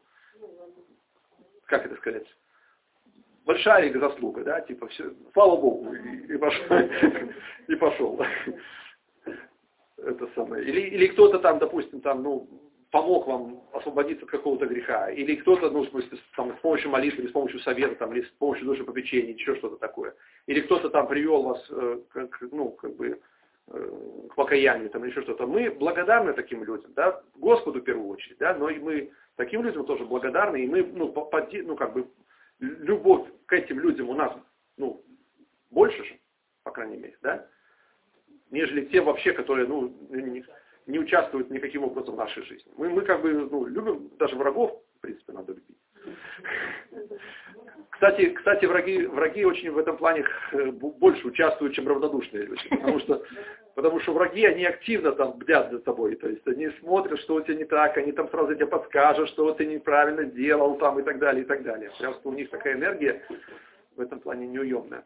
как это сказать, большая их заслуга, да, типа, все, слава Богу, и пошел. Это самое. Или кто-то там, допустим, там, ну, помог вам освободиться от какого-то греха, или кто-то, ну, в смысле, там, с помощью молитвы, или с помощью совета, там, или с помощью душепопечения, еще что-то такое. Или кто-то там привел вас к покаянию, там, или еще что-то. Мы благодарны таким людям, да, Господу в первую очередь, да, но и мы таким людям тоже благодарны, и мы, любовь к этим людям у нас, ну, больше же, по крайней мере, да, нежели те вообще, которые, ну, не участвуют никаким образом в нашей жизни. Мы как бы, ну, любим даже врагов, в принципе, надо любить. Кстати, враги очень в этом плане больше участвуют, чем равнодушные люди. Потому что враги, они активно там бдят за тобой. То есть они смотрят, что у тебя не так, они там сразу тебе подскажут, что ты неправильно делал там и так далее, и так далее. Прям что у них такая энергия в этом плане неуемная.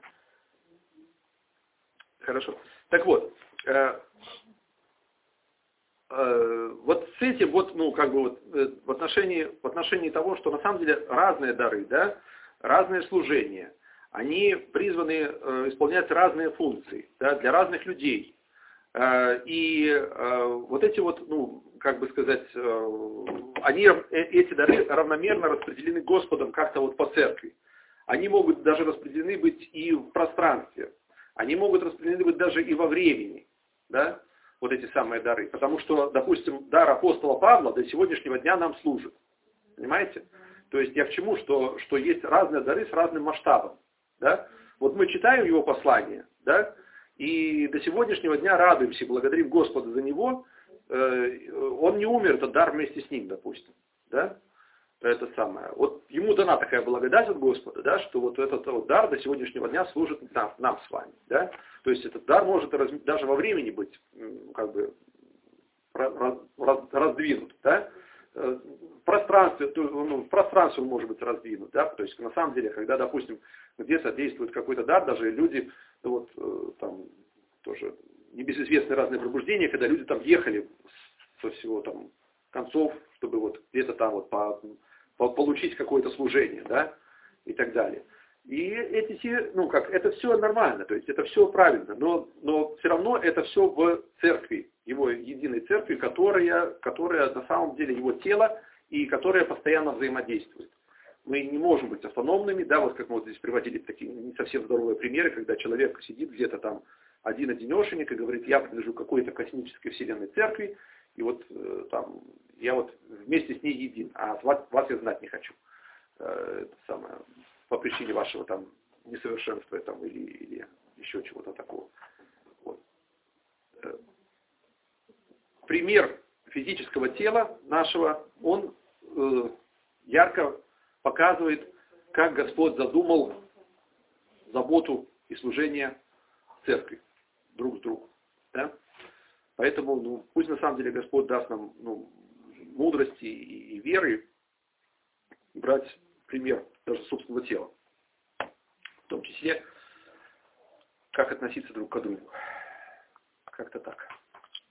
Хорошо. Так вот, вот с этим вот, ну, как бы вот, в отношении того, что на самом деле разные дары, да, разные служения, они призваны исполнять разные функции, да, для разных людей. И вот эти вот, ну, как бы сказать, эти дары равномерно распределены Господом как-то вот по церкви. Они могут даже распределены быть и в пространстве. Они могут распределены быть даже и во времени, да, вот эти самые дары. Потому что, допустим, дар апостола Павла до сегодняшнего дня нам служит. Понимаете? То есть я к чему? Что есть разные дары с разным масштабом. Да? Вот мы читаем его послание, да, и до сегодняшнего дня радуемся, благодарим Господа за него. Он не умер, этот дар вместе с ним, допустим. Да? Это самое. Вот ему дана такая благодать от Господа, да, что вот этот вот дар до сегодняшнего дня служит нам с вами. Да? То есть этот дар может даже во времени быть как бы раздвинут. Да? В пространстве он может быть раздвинут. Да? То есть на самом деле, когда, допустим, где-то действует какой-то дар, даже люди, ну, вот там тоже небезызвестные разные пробуждения, когда люди там ехали со всего там концов, чтобы вот где-то там вот получить какое-то служение, да, и так далее. И это все нормально, то есть это все правильно, но все равно это все в церкви, его единой церкви, которая на самом деле его тело и которая постоянно взаимодействует. мы не можем быть автономными, да, вот как мы вот здесь приводили такие не совсем здоровые примеры, когда человек сидит где-то там один-одинешенек и говорит, я принадлежу какой-то космической вселенной церкви, и вот там я вот вместе с ней един, а вас я знать не хочу. Это самое, по причине вашего там несовершенства там, или еще чего-то такого. Вот. Пример физического тела нашего, он ярко показывает, как Господь задумал заботу и служение церкви друг с другом. Да? Поэтому пусть на самом деле Господь даст нам мудрости и веры брать пример даже собственного тела. В том числе, как относиться друг к другу. Как-то так.